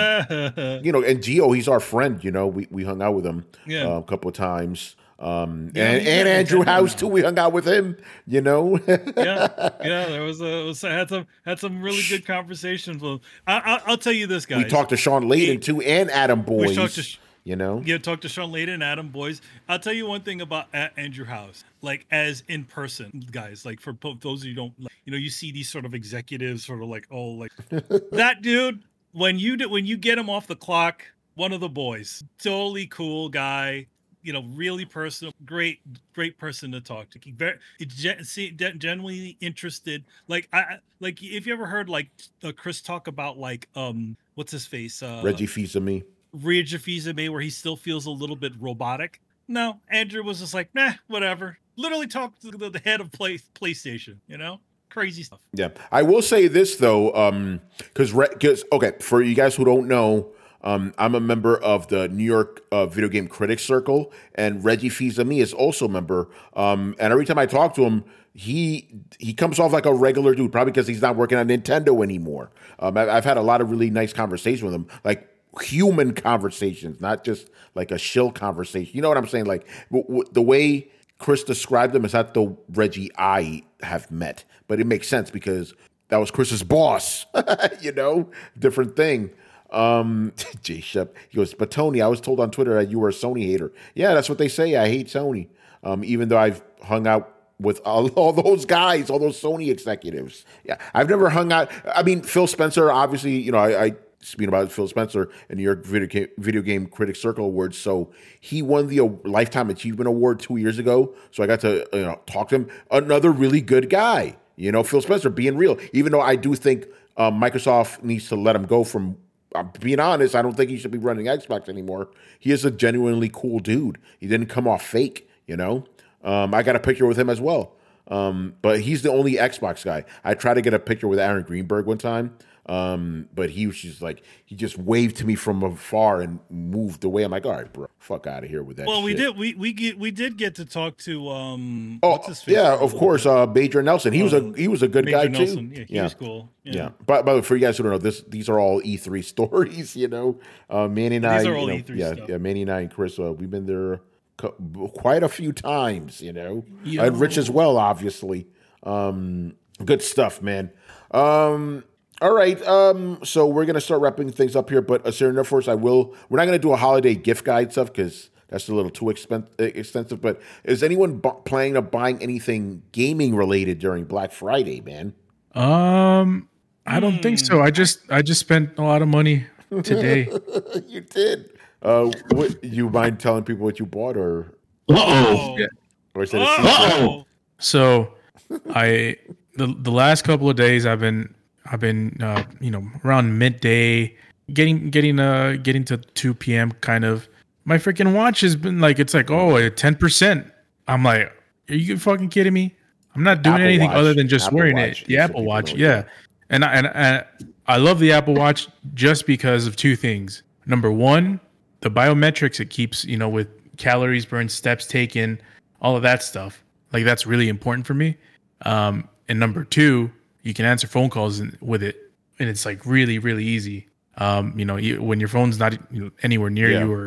um, you know, and Gio, he's our friend. You know, we we hung out with him Yeah. uh, a couple of times. Um, Yeah, and, he's and got Andrew Nintendo House now. too. We hung out with him. You know. yeah, yeah. There was a was, had some had some really good conversations with him. I, I, I'll tell you this, guys. We talked to Sean Layden He- too, and Adam We Boys. talked to Sh- you know. Yeah, talk to Sean Layden and Adam Boys. I'll tell you one thing about A- Andrew House, like as in person, guys. Like for po- those of you who don't, like, you know, you see these sort of executives, sort of like, oh, like that dude. When you do, when you get him off the clock, one of the boys, totally cool guy. You know, really personal, great, great person to talk to. Very, gen- see, gen- genuinely interested. Like, I I- like if you ever heard like uh, Chris talk about like um, what's his face, uh, Reggie Fils-Aimé. Reggie Fils-Aimé, where he still feels a little bit robotic. No, Andrew was just like, nah, whatever. Literally talked to the, the head of play, PlayStation. You know, crazy stuff. Yeah, I will say this though, um, because because okay, for you guys who don't know, um, I'm a member of the New York uh, Video Game Critics Circle, and Reggie Fils-Aimé is also a member. Um, and every time I talk to him, he he comes off like a regular dude, probably because he's not working on Nintendo anymore. Um, I, I've had a lot of really nice conversations with him, like human conversations, not just like a shill conversation. You know what I'm saying? Like w- w- the way Chris described him is not the Reggie I have met, but it makes sense because that was Chris's boss. You know, different thing. Um, Jay Shep, he goes, but Tony, I was told on Twitter that you were a Sony hater. Yeah, that's what they say. I hate Sony. Um, even though I've hung out with all, all those guys, all those Sony executives. Yeah, I've never hung out. I mean, Phil Spencer, obviously, you know, I, I speaking about Phil Spencer in New York Video Game, Video Game Critics Circle Awards. So he won the Lifetime Achievement Award two years ago. So I got to you know talk to him. Another really good guy. You know, Phil Spencer being real. Even though I do think um, Microsoft needs to let him go from. I'm being honest, I don't think he should be running Xbox anymore. He is a genuinely cool dude. He didn't come off fake, you know. Um, I got a picture with him as well. Um, but he's the only Xbox guy. I tried to get a picture with Aaron Greenberg one time, um, but he was just like, he just waved to me from afar and moved away. I'm like, all right, bro, fuck out of here with that Well, we shit. did we we get we did get to talk to um. Oh, what's his face? yeah, of course. Uh, Major Nelson. He was a Um, he was a good Major guy Nelson. too. Yeah, he was cool. Yeah. Yeah. But but for you guys who don't know, this these are all E three stories. You know, uh, Manny and These I. are all you know, E three yeah, stuff. yeah. Manny and I and Chris. Uh, we've been there co- quite a few times. You know, and Rich as well, obviously. Um, good stuff, man. Um, all right. Um, so we're gonna start wrapping things up here. But Assyrian Air Force, I will. We're not gonna do a holiday gift guide stuff because that's a little too expen- extensive. But is anyone bu- planning on buying anything gaming related during Black Friday, man? Um, I don't think so. I just I just spent a lot of money today. You did. Uh, what, you mind telling people what you bought, or Uh-oh. Oh. or is it a Oh. secret? Uh-oh. So I the the last couple of days I've been I've been uh, you know around midday getting getting uh getting to two p.m. kind of. My freaking watch has been like it's like oh ten percent. I'm like, are you fucking kidding me? I'm not doing Apple anything Watch. other than just Apple wearing Watch. it. The You Apple should Watch, people know yeah. And I, and and I love the Apple Watch just because of two things. Number one, the biometrics it keeps, you know, with calories burned, steps taken, all of that stuff. Like that's really important for me. Um, and number two, you can answer phone calls in, with it, and it's like really, really easy. Um, you know, you, when your phone's not you know, anywhere near Yeah. you, or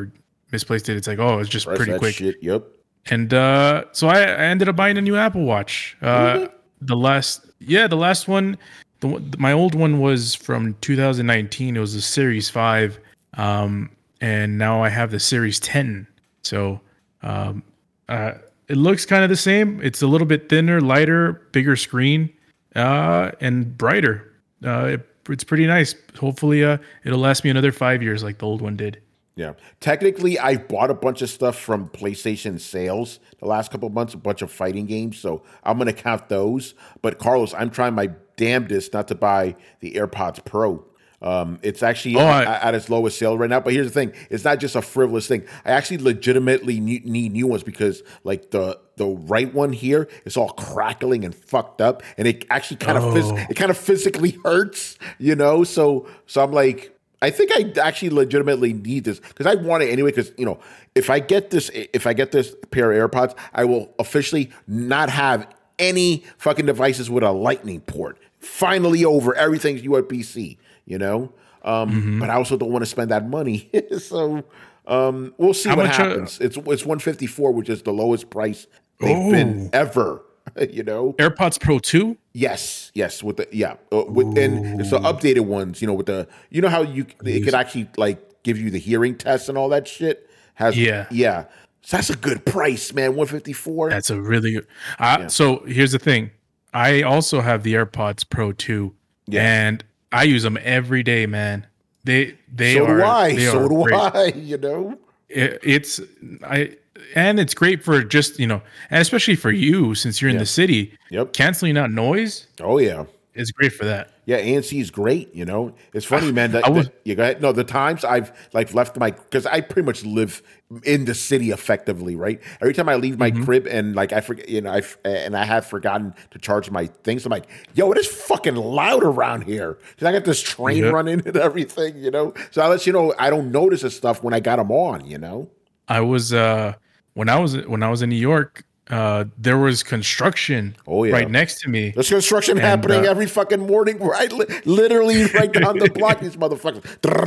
misplaced it. It's like, oh, it's just Press pretty that quick. shit. Yep. And uh, so I, I ended up buying a new Apple Watch. Uh, Really? The last, yeah, the last one, the one- my old one was from two thousand nineteen. It was the Series five, um, and now I have the Series ten. So um, uh, it looks kind of the same. It's a little bit thinner, lighter, bigger screen, uh, and brighter. Uh, it, it's pretty nice. Hopefully, uh, it'll last me another five years like the old one did. Yeah. Technically, I bought a bunch of stuff from PlayStation sales the last couple of months, a bunch of fighting games. So I'm going to count those. But Carlos, I'm trying my damnedest not to buy the AirPods Pro. Um, it's actually Oh, I- at, at its lowest sale right now. But here's the thing. It's not just a frivolous thing. I actually legitimately need, need new ones because like the the right one here is all crackling and fucked up. And it actually kind of phys- Oh. it kind of physically hurts, you know? So so I'm like, I think I actually legitimately need this because I want it anyway. Because you know, if I get this, if I get this pair of AirPods, I will officially not have any fucking devices with a Lightning port. Finally, over everything's U S B C. You know, um, Mm-hmm. but I also don't want to spend that money. so um, we'll see How what much, uh, happens. it's it's one fifty-four, which is the lowest price they've been Oh. ever. You know. AirPods Pro two? Yes, yes, with the yeah, uh, with, and it's the updated ones. You know, with the you know how you it could actually like give you the hearing test and all that shit. Has Yeah. yeah. So that's a good price, man. One fifty four. That's a really good. Uh, Yeah. So here's the thing. I also have the AirPods Pro two, Yeah. and I use them every day, man. They they So are. do I. they So are do great. I. You know. It, it's I and it's great for just you know, and especially for you since you're in Yeah. the city. Yep. Canceling out noise Oh yeah. is great for that. Yeah, A N C is great. You know, it's funny, man. That, I was- that- you go ahead. No, the times I've like left my because I pretty much live in the city effectively, right? Every time I leave my Mm-hmm. crib and like I forget, you know, I and I have forgotten to charge my things. I'm like, yo, it is fucking loud around here because I got this train Yep. running and everything, you know. So I let you know I don't notice this stuff when I got them on, you know. I was uh when I was when I was in New York, uh there was construction Oh, yeah. right next to me. There's construction And, happening uh, every fucking morning, right? Li- Literally right down the block. These motherfuckers,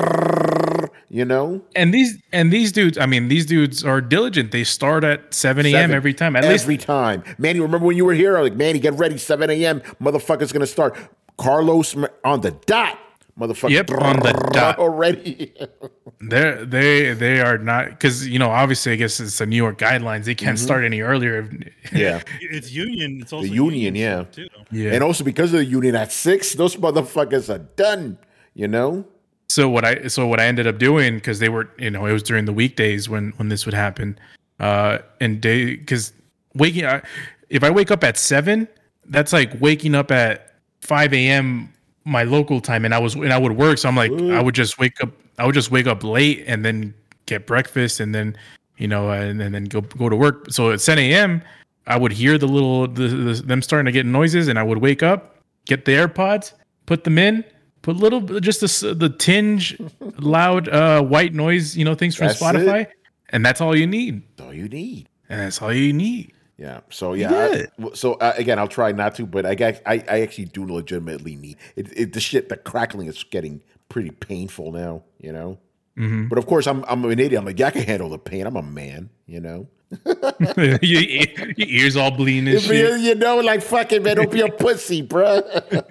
Drrrr, you know. And these and these dudes, I mean, these dudes are diligent. They start at seven a.m. Seven. every time. At every least time. Manny, remember when you were here? I was like, Manny, get ready, seven a.m. Motherfucker's gonna start. Carlos on the dot. Motherfucker. Yep, on the dot. Already. they're they they are not because you know obviously I guess it's the New York guidelines. They Mm-hmm. can't start any earlier. yeah. It's union. It's also union, yeah. stuff, too. Yeah. And also because of the union at six, those motherfuckers are done. You know? So what I so what I ended up doing because they were you know it was during the weekdays when when this would happen, uh, and day because waking I, if I wake up at seven, that's like waking up at five a.m. my local time, and I was and I would work. So I'm like I would just wake up. I would just wake up late and then get breakfast and then you know and, and then go go to work. So at seven a.m. I would hear the little the, the, them starting to get noises, and I would wake up, get the AirPods, put them in. Put little, just the the tinge, loud uh, white noise, you know, things from That's Spotify, it. and that's all you need, That's all you need. and that's all you need. Yeah. So yeah. I- Yeah. w- so uh, again, I'll try not to, but I guess I, I actually do legitimately need it, it. The shit, the crackling is getting pretty painful now. You know. Mm-hmm. But of course, I'm I'm an idiot. I'm like, yeah, I can handle the pain. I'm a man. You know. your, your ears all bleeding and If you, shit. you know, like fucking man, don't be a pussy, bruh.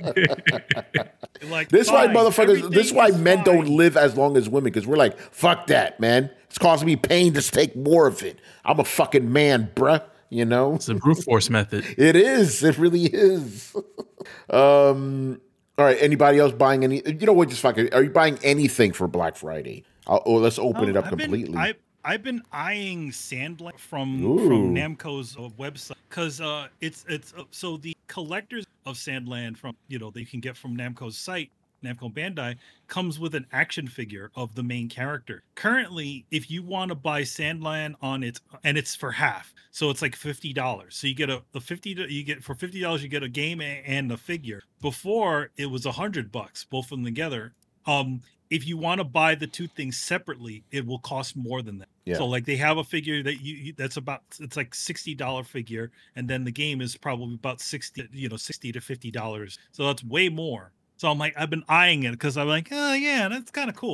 Like, This is why fine, motherfuckers. This is why everything men is don't fine. live as long as women because we're like, fuck that, man. It's causing me pain to take more of it. I'm a fucking man, bruh. You know. It's a brute force method. It is. It really is. um. All right. Anybody else buying any? You know what? Just fucking. Are you buying anything for Black Friday? I'll, oh, let's open Um, it up I've been- completely. I, I've been eyeing Sandland from Ooh. from Namco's uh, website because uh, it's it's uh, so the collectors of Sandland from you know that you can get from Namco's site, Namco Bandai, comes with an action figure of the main character. Currently, if you want to buy Sandland on its and it's for half, so it's like fifty dollars. So you get a the fifty you get for fifty dollars you get a game a- and a figure. Before it was a hundred bucks, both of them together. Um, if you want to buy the two things separately, it will cost more than that. Yeah. So like they have a figure that you you- that's about it's like sixty dollar figure, and then the game is probably about sixty you know sixty to fifty dollars. So that's way more. So I'm like I've been eyeing it because I'm like oh yeah that's kind of cool.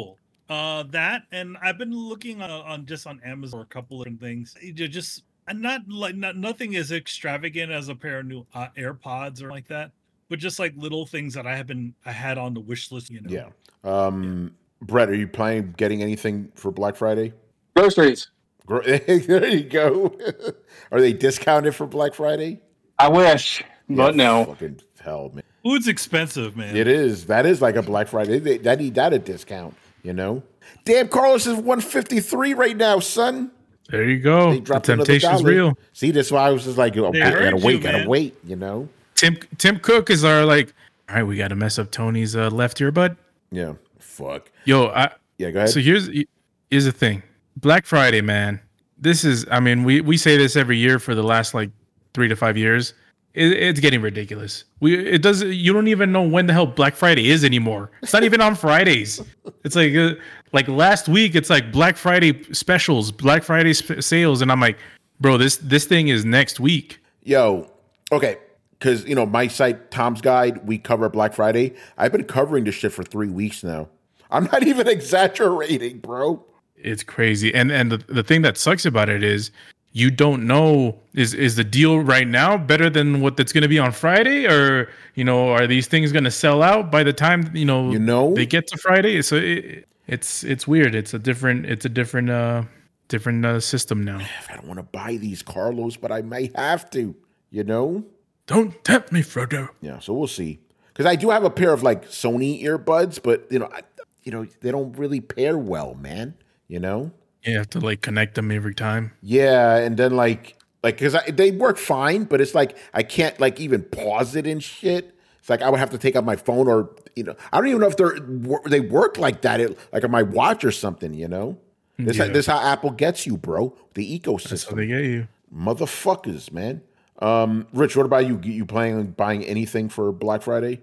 Uh, that, and I've been looking on, on just on Amazon for a couple of different things. You just and not like not nothing as extravagant as a pair of new uh, AirPods or like that, but just like little things that I have been I had on the wish list. You know. Yeah. Um, Brett, are you planning getting anything for Black Friday? Groceries. Gro- there you go. Are they discounted for Black Friday? I wish, but Yeah, no. Fucking hell, man. Food's expensive, man. It is. That is like a Black Friday. They, that need that a discount, you know? Damn, Carlos is one fifty-three right now, son. There you go. They The dropped another temptation's dollar. real. See, that's why I was just like, oh, They I heard gotta wait, you, gotta man. wait, you know? Tim Tim Cook is our like, all right, we got to mess up Tony's uh, left earbud. Yeah. Fuck. Yo, I, Yeah, go ahead. so here's here's the thing. Black Friday, man. This is, I mean, we, we say this every year for the last like three to five years. It, it's getting ridiculous. We it does you don't even know when the hell Black Friday is anymore. It's not even on Fridays. It's like uh, like last week. It's like Black Friday specials, Black Friday sp- sales, and I'm like, bro, this this thing is next week. Yo, okay. Because, you know, my site, Tom's Guide, we cover Black Friday. I've been covering this shit for three weeks now. I'm not even exaggerating, bro. It's crazy. And and the, the thing that sucks about it is you don't know is is the deal right now better than what that's going to be on Friday, or you know, are these things going to sell out by the time you know You know? they get to Friday? So it, it's it's weird. It's a different it's a different uh different uh, system now. I don't want to buy these, Carlos, but I may have to, you know? Don't tempt me, Frodo. Yeah, so we'll see. Because I do have a pair of like Sony earbuds, but you know, I, you know, they don't really pair well, man. You know? You have to like connect them every time. Yeah, and then like, like because they work fine, but it's like I can't like even pause it and shit. It's like I would have to take out my phone, or you know, I don't even know if they're they work like that, it, like on my watch or something. You know, this Yeah. this how Apple gets you, bro. The That's how ecosystem, they get you. motherfuckers, man. Um, Rich, what about you? You planning on buying anything for Black Friday?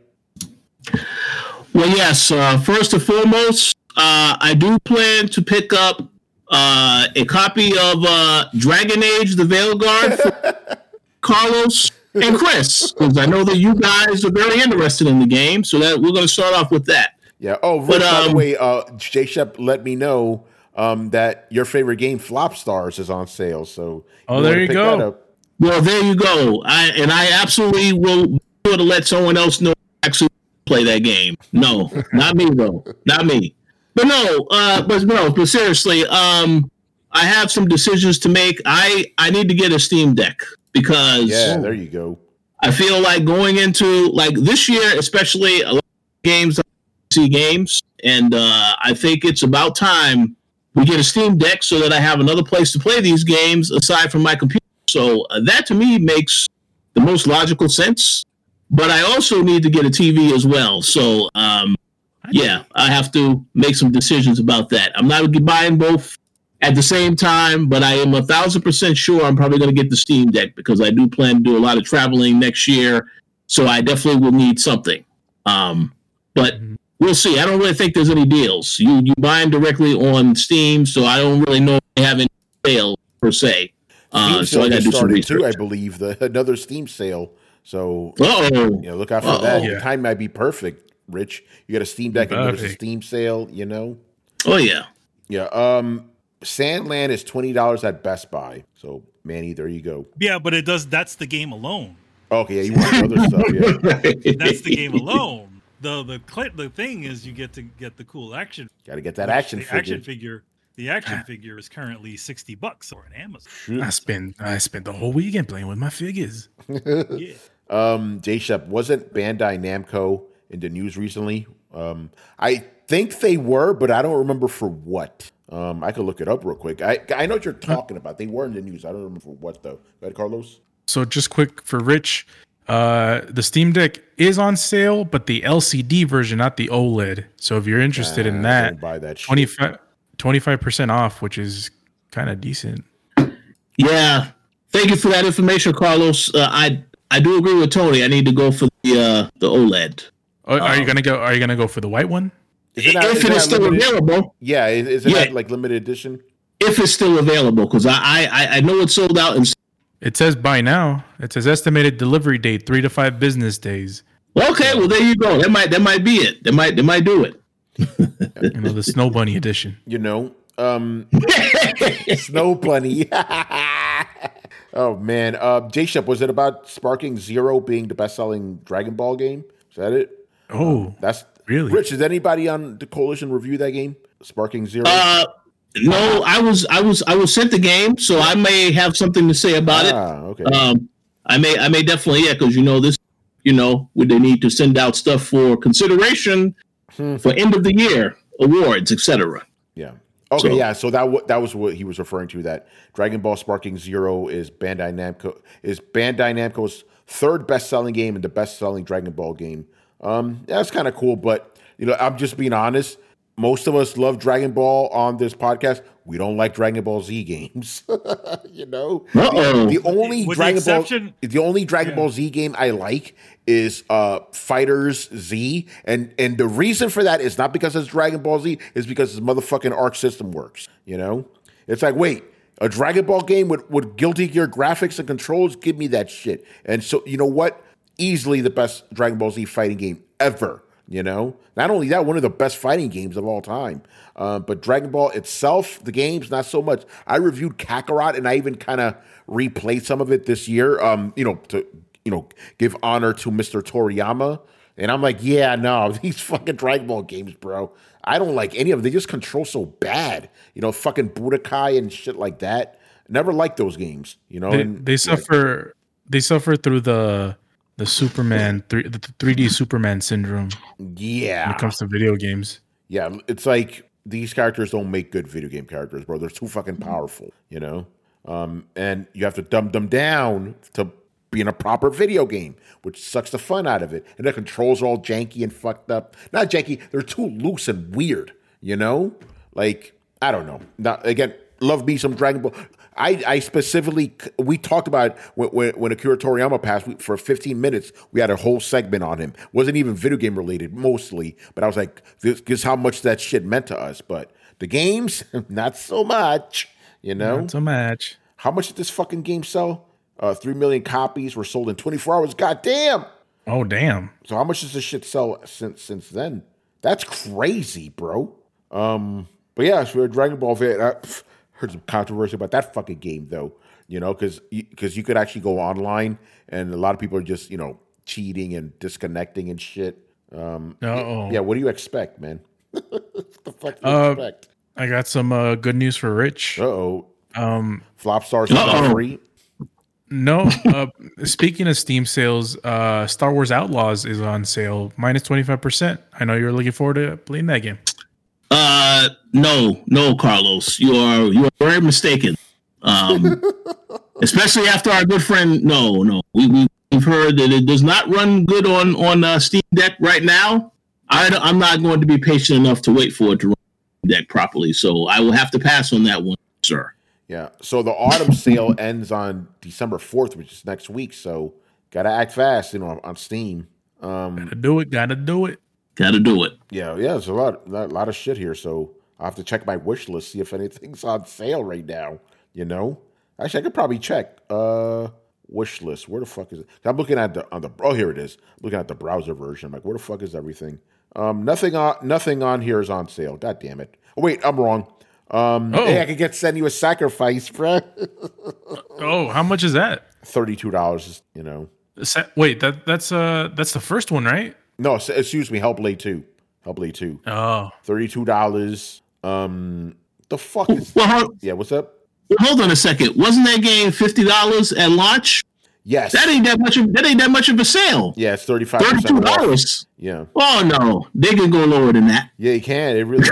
Well, yes. Uh, first and foremost, uh, I do plan to pick up uh, a copy of uh, Dragon Age: The Veilguard for Carlos and Chris, because I know that you guys are very interested in the game. So that we're going to start off with that. Yeah. Oh, Rich, But, by the um, way, uh, J Shep let me know um, that your favorite game, Flop Stars, is on sale. So Oh, wanna there you pick go. that up? Well, there you go. I and I absolutely will be sure to let someone else know I actually play that game. No, not me though. Not me. But no, uh, but no, but seriously, um, I have some decisions to make. I I need to get a Steam Deck because Yeah, there you go. I feel like going into like this year, especially a lot of games are P C games, and uh, I think it's about time we get a Steam Deck so that I have another place to play these games aside from my computer. So uh, that to me makes the most logical sense. But I also need to get a T V as well. So um, yeah, I have to make some decisions about that. I'm not buying both at the same time, but I am a thousand percent sure I'm probably going to get the Steam Deck because I do plan to do a lot of traveling next year. So I definitely will need something. Um, but Mhm. we'll see. I don't really think there's any deals. You you buying directly on Steam, so I don't really know if they have any sale per se. Uh, Steam so I sale got to just do some started research. too, I believe. The another Steam sale. So Oh, you know, look out for Uh-oh. that. Yeah. The time might be perfect, Rich. You got a Steam Deck and there's a Perfect. Steam sale, you know? oh yeah. Yeah. Um Sandland is twenty dollars at Best Buy. So Manny, there you go. Yeah, but it does. That's the game alone. Okay, yeah, you want other stuff, yeah. That's the game alone. The the cl- the thing is, you get to get the cool action. Gotta get that which action the figure. action figure. The action figure is currently sixty bucks on Amazon. I spent I spent the whole weekend playing with my figures. Yeah. Um, J-Shep, wasn't Bandai Namco in the news recently? Um, I think they were, but I don't remember for what. Um, I could look it up real quick. I I know what you're talking about. They were in the news. I don't remember for what though. Go ahead, Carlos. So just quick for Rich, uh, the Steam Deck is on sale, but the L C D version, not the OLED. So if you're interested in Nah, that, don't buy that shit. twenty-five percent off, which is kind of decent. Yeah. Thank you for that information, Carlos. Uh, I I do agree with Tony. I need to go for the uh, the OLED. Oh, are you Um, gonna go? Are you gonna go for the white one? Is it not- if is it it is not still limited? available. Yeah, is, is it Yeah. not like limited edition? If it's still available, because I, I I know it's sold out. And It says buy now. It says estimated delivery date three to five business days. okay, well there you go. That might that might be it. That might that might do it. You know, the Snow Bunny edition. You know, um, Snow Bunny. Oh man, uh, J-Shep, was it about Sparking Zero being the best-selling Dragon Ball game? Is that it? Oh, um, that's really? Rich, did anybody on the Coalition review that game, Sparking Zero? Uh, no, I was, I was, I was sent the game, so I may have something to say about ah, it. Okay. Um, I may, I may definitely, yeah, because you know this, you know, would they need to send out stuff for consideration Hmm. for end of the year awards, et cetera. Yeah. Okay. So- yeah. So that w- that was what he was referring to. That Dragon Ball Sparking Zero is Bandai Namco is Bandai Namco's third best-selling game and the best-selling Dragon Ball game. Um, that's kind of cool. But you know, I'm just being honest. Most of us love Dragon Ball on this podcast. We don't like Dragon Ball Z games. You know, Uh-oh. the, the only With the Dragon exception- Ball the only Dragon Yeah. Ball Z game I like is uh, Fighters Z, and and the reason for that is not because it's Dragon Ball Z, is because his motherfucking Arc system works. You know, it's like, wait, a Dragon Ball game with with Guilty Gear graphics and controls, give me that shit. And so, you know what? Easily the best Dragon Ball Z fighting game ever. You know, not only that, one of the best fighting games of all time. Uh, but Dragon Ball itself, the games, not so much. I reviewed Kakarot, and I even kind of replayed some of it this year. Um, you know, to you know, give honor to Mister Toriyama. And I'm like, yeah, no, these fucking Dragon Ball games, bro. I don't like any of them. They just control so bad. You know, fucking Budokai and shit like that. Never liked those games. You know, They, and, they suffer. They suffer through the the Superman three the three D Superman syndrome yeah, when it comes to video games. yeah. It's like these characters don't make good video game characters, bro. They're too fucking powerful. You know, um, and you have to dumb them down to be in a proper video game, which sucks the fun out of it. And the controls are all janky and fucked up. Not janky, they're too loose and weird, you know? Like, I don't know. Now, again, love me some Dragon Ball. I, I specifically, we talked about when, when, when Akira Toriyama passed, we, for fifteen minutes, we had a whole segment on him. Wasn't even video game related, mostly. But I was like, this, this is how much that shit meant to us. But the games, not so much, you know? Not so much. How much did this fucking game sell? Uh, Three million copies were sold in twenty-four hours. God damn! Oh damn! So how much does this shit sell since since then? That's crazy, bro. Um, but yeah, so Dragon Ball fan. I pff, heard some controversy about that fucking game, though. You know, because because you could actually go online, and a lot of people are just you know cheating and disconnecting and shit. Um, Uh-oh. yeah, what do you expect, man? What the fuck do you Uh, expect? I got some uh, good news for Rich. Uh oh, Um, Flop Stars Uh-oh. free. no. Uh, speaking of Steam sales, uh, Star Wars Outlaws is on sale, minus twenty five percent. I know you're looking forward to playing that game. Uh, no, no, Carlos, you are you are very mistaken. Um, especially after our good friend. No, no, we, we we've heard that it does not run good on on uh, Steam Deck right now. I, don't- I'm not going to be patient enough to wait for it to run Steam Deck properly, so I will have to pass on that one, sir. Yeah. So the autumn sale ends on December fourth, which is next week. So gotta act fast, you know, on Steam. Um, Gotta do it. Gotta do it. Got to do it. yeah, yeah, there's a lot, a lot of shit here. So I have to check my wish list, see if anything's on sale right now. You know, actually, I could probably check. Uh, wish list. Where the fuck is it? I'm looking at the on the. Oh, here it is. Looking at the browser version. I'm like, where the fuck is everything? Um, nothing on, nothing on here is on sale. God damn it. Oh wait, I'm wrong. Um, Oh. hey, I could get send you a sacrifice, bro. Oh, how much is that? Thirty-two dollars. You know. Sa- Wait, that that's uh that's the first one, right? No, s- excuse me. Hellblade two. Hellblade two. Oh, Thirty-two dollars. Um, the fuck is? Well, hold, Yeah, what's up? well, hold on a second. Wasn't that game fifty dollars at launch? Yes. That ain't that much. Of, that ain't that much of a sale. Yeah, it's thirty-five Thirty-two percent off. dollars. Yeah, Oh no, they can go lower than that. yeah, you can. It really.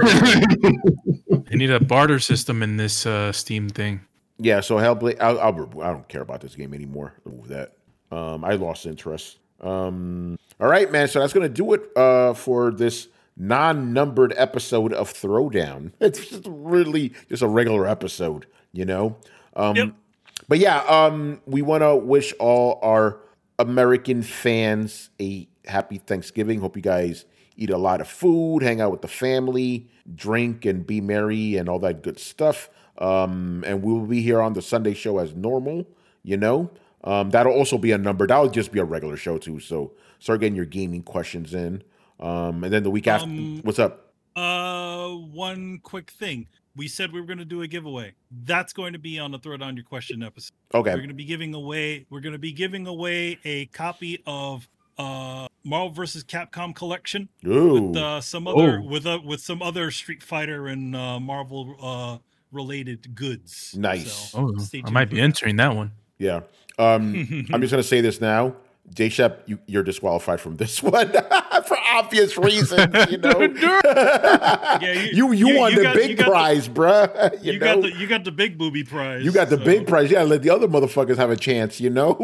Is. they need a barter system in this uh, Steam thing. Yeah, so Hellblade. I'll, I'll, I don't care about this game anymore. Remove that. Um, I lost interest. Um, all right, man. So that's gonna do it uh, for this non-numbered episode of Throwdown. It's just really just a regular episode, you know. Um, Yep. But yeah, um, we want to wish all our American fans a happy Thanksgiving. Hope you guys eat a lot of food, hang out with the family, drink and be merry and all that good stuff. Um, and we will be here on the Sunday show as normal, you know. Um, that'll also be a number. That'll just be a regular show too. So start getting your gaming questions in. Um, and then the week after, Um, what's up? Uh, one quick thing. We said we were going to do a giveaway. That's going to be on the Throw Down Your Question episode. Okay. We're going to be giving away. We're going to be giving away a copy of uh Marvel versus. Capcom collection Ooh. with uh, some other Oh. with uh, with some other Street Fighter and uh, Marvel uh related goods. Nice. So, Oh, stay I tuned might for be that. entering that one. Yeah. Um, I'm just gonna say this now. J-Shep, you, you're disqualified from this one for obvious reasons, you know. Yeah, you, you- you, you- won you the got- big you got the- prize, bruh. You, You know? got the you got the big booby prize. You got the so. big prize. Yeah, let the other motherfuckers have a chance, you know?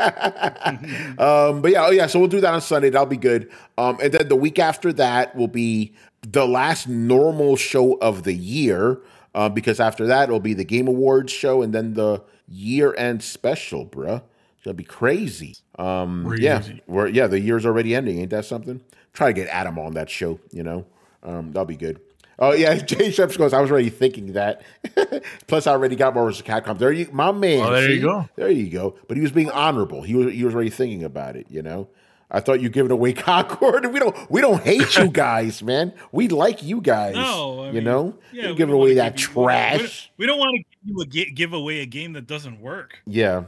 um, but yeah, oh yeah, so we'll do that on Sunday. That'll be good. Um, and then the week after that will be the last normal show of the year, uh, because after that it'll be the Game Awards show and then the year-end special, bruh. It's gonna be crazy. Um, yeah, Crazy. we're, yeah, the year's already ending. Ain't that something? Try to get Adam on that show, you know? Um, that'll be good. Oh yeah, Jay Sheps goes. I was already thinking that. Plus, I already got Marvel versus. Capcom. There you, my man. Oh, there you see? go. There you go. But he was being honorable. He was he was already thinking about it. You know. I thought you giving away Concord. We don't we don't hate you guys, man. We like you guys. No, I you mean, know. Yeah, You're we giving don't away wanna that give you- we don't- trash. We don't, want to give you a gi- give away a game that doesn't work. Yeah.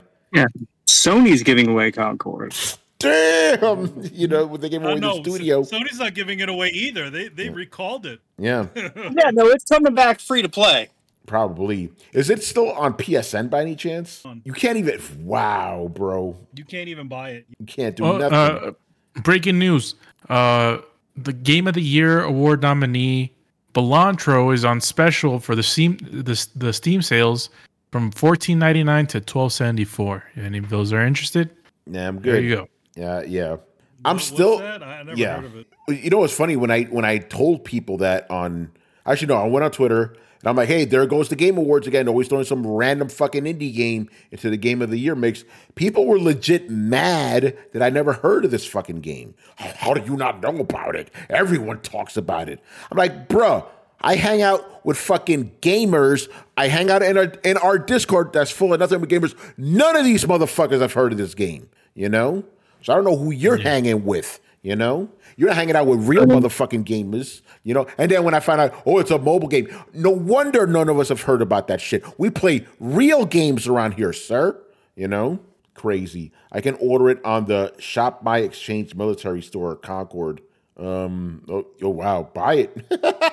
Sony's giving away Concord. Damn. You know when they gave Uh, away no, the studio. S- Sony's not giving it away either. They they recalled it. Yeah. Yeah, no, it's coming back free to play. Probably. Is it still on P S N by any chance? On. You can't even. Wow, bro. You can't even buy it. You can't do Oh, nothing. uh, breaking news. Uh, the Game of the Year award nominee Belantro is on special for the Steam the, the Steam sales from fourteen ninety-nine to twelve seventy-four. Any of those are interested? Nah, I'm good. There you go. Yeah, yeah. I'm What- still. What's that? I I never yeah. heard of it. You know what's funny when I when I told people that on actually no I went on Twitter and I'm like, hey, there goes the Game Awards again, always throwing some random fucking indie game into the Game of the Year mix. People were legit mad that I never heard of this fucking game. How, how do you not know about it? Everyone talks about it. I'm like, bruh, I hang out with fucking gamers. I hang out in our in our Discord that's full of nothing but gamers. None of these motherfuckers have heard of this game, you know? So I don't know who you're hanging with, you know? You're hanging out with real motherfucking gamers, you know? And then when I find out, oh, it's a mobile game, no wonder none of us have heard about that shit. We play real games around here, sir. You know? Crazy. I can order it on the Shop My Exchange military store, Concord. Um, oh, oh wow, buy it.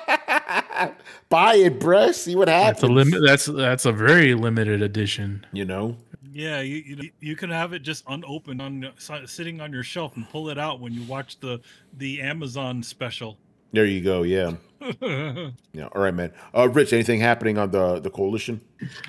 Buy it, bruh. See what happens. That's a limit. That's that's a very limited edition. You know? Yeah, you, you you can have it just unopened on si- sitting on your shelf and pull it out when you watch the the Amazon special. There you go. Yeah. Yeah. All right, man. Uh, Rich, anything happening on the the coalition?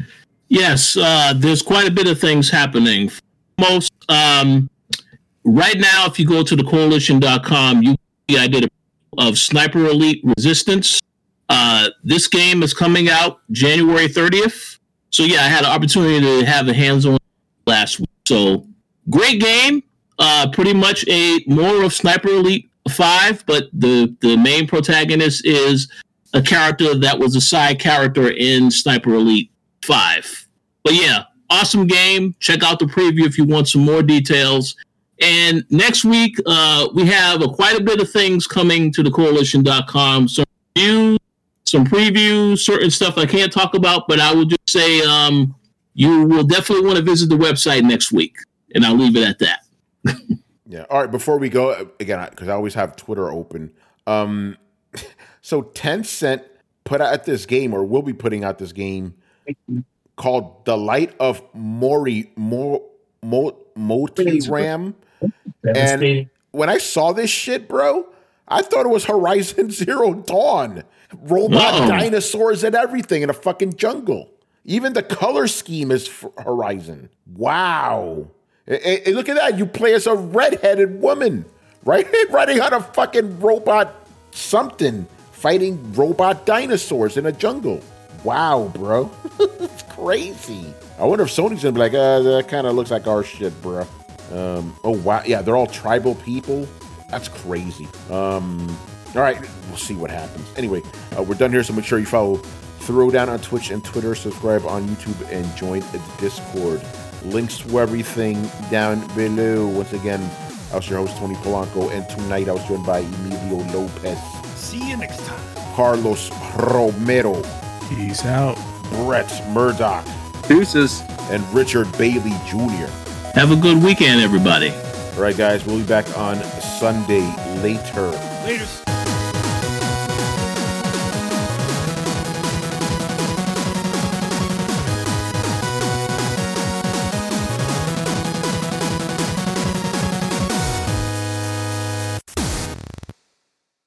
Yes, uh, there's quite a bit of things happening. Most um, right now, if you go to the coalition dot com, you see I did a of Sniper Elite Resistance. Uh, this game is coming out January thirtieth. So yeah, I had an opportunity to have a hands-on last week. So great game. Uh, pretty much a more of Sniper Elite five, but the the main protagonist is a character that was a side character in Sniper Elite five. But yeah, awesome game. Check out the preview if you want some more details. And next week, uh, we have a, quite a bit of things coming to the coalition dot com. Some reviews, some previews, certain stuff I can't talk about, but I will just say um, you will definitely want to visit the website next week. And I'll leave it at that. Yeah. All right. Before we go, again, because I always have Twitter open. Um, so Tencent put out this game, or will be putting out this game called The Light of Mori Mo, Mo, Moti Ram. And when I saw this shit, bro, I thought it was Horizon Zero Dawn. Robot Uh-oh. dinosaurs and everything in a fucking jungle. Even the color scheme is for Horizon. Wow. Hey, hey, look at that. You play as a redheaded woman, right? Riding on a fucking robot something, fighting robot dinosaurs in a jungle. Wow, bro. It's crazy. I wonder if Sony's going to be like, uh, that kind of looks like our shit, bro. Um, oh, wow. Yeah, they're all tribal people. That's crazy. Um, all right, we'll see what happens. Anyway, uh, we're done here, so make sure you follow Throwdown on Twitch and Twitter, subscribe on YouTube, and join the Discord. Links to everything down below. Once again, I was your host, Tony Polanco, and tonight I was joined by Emilio Lopez. See you next time. Carlos Romero, Peace out. Brett Murdoch, Deuces. and Richard Bailey Junior Have a good weekend, everybody. All right, guys, we'll be back on Sunday later. Laters.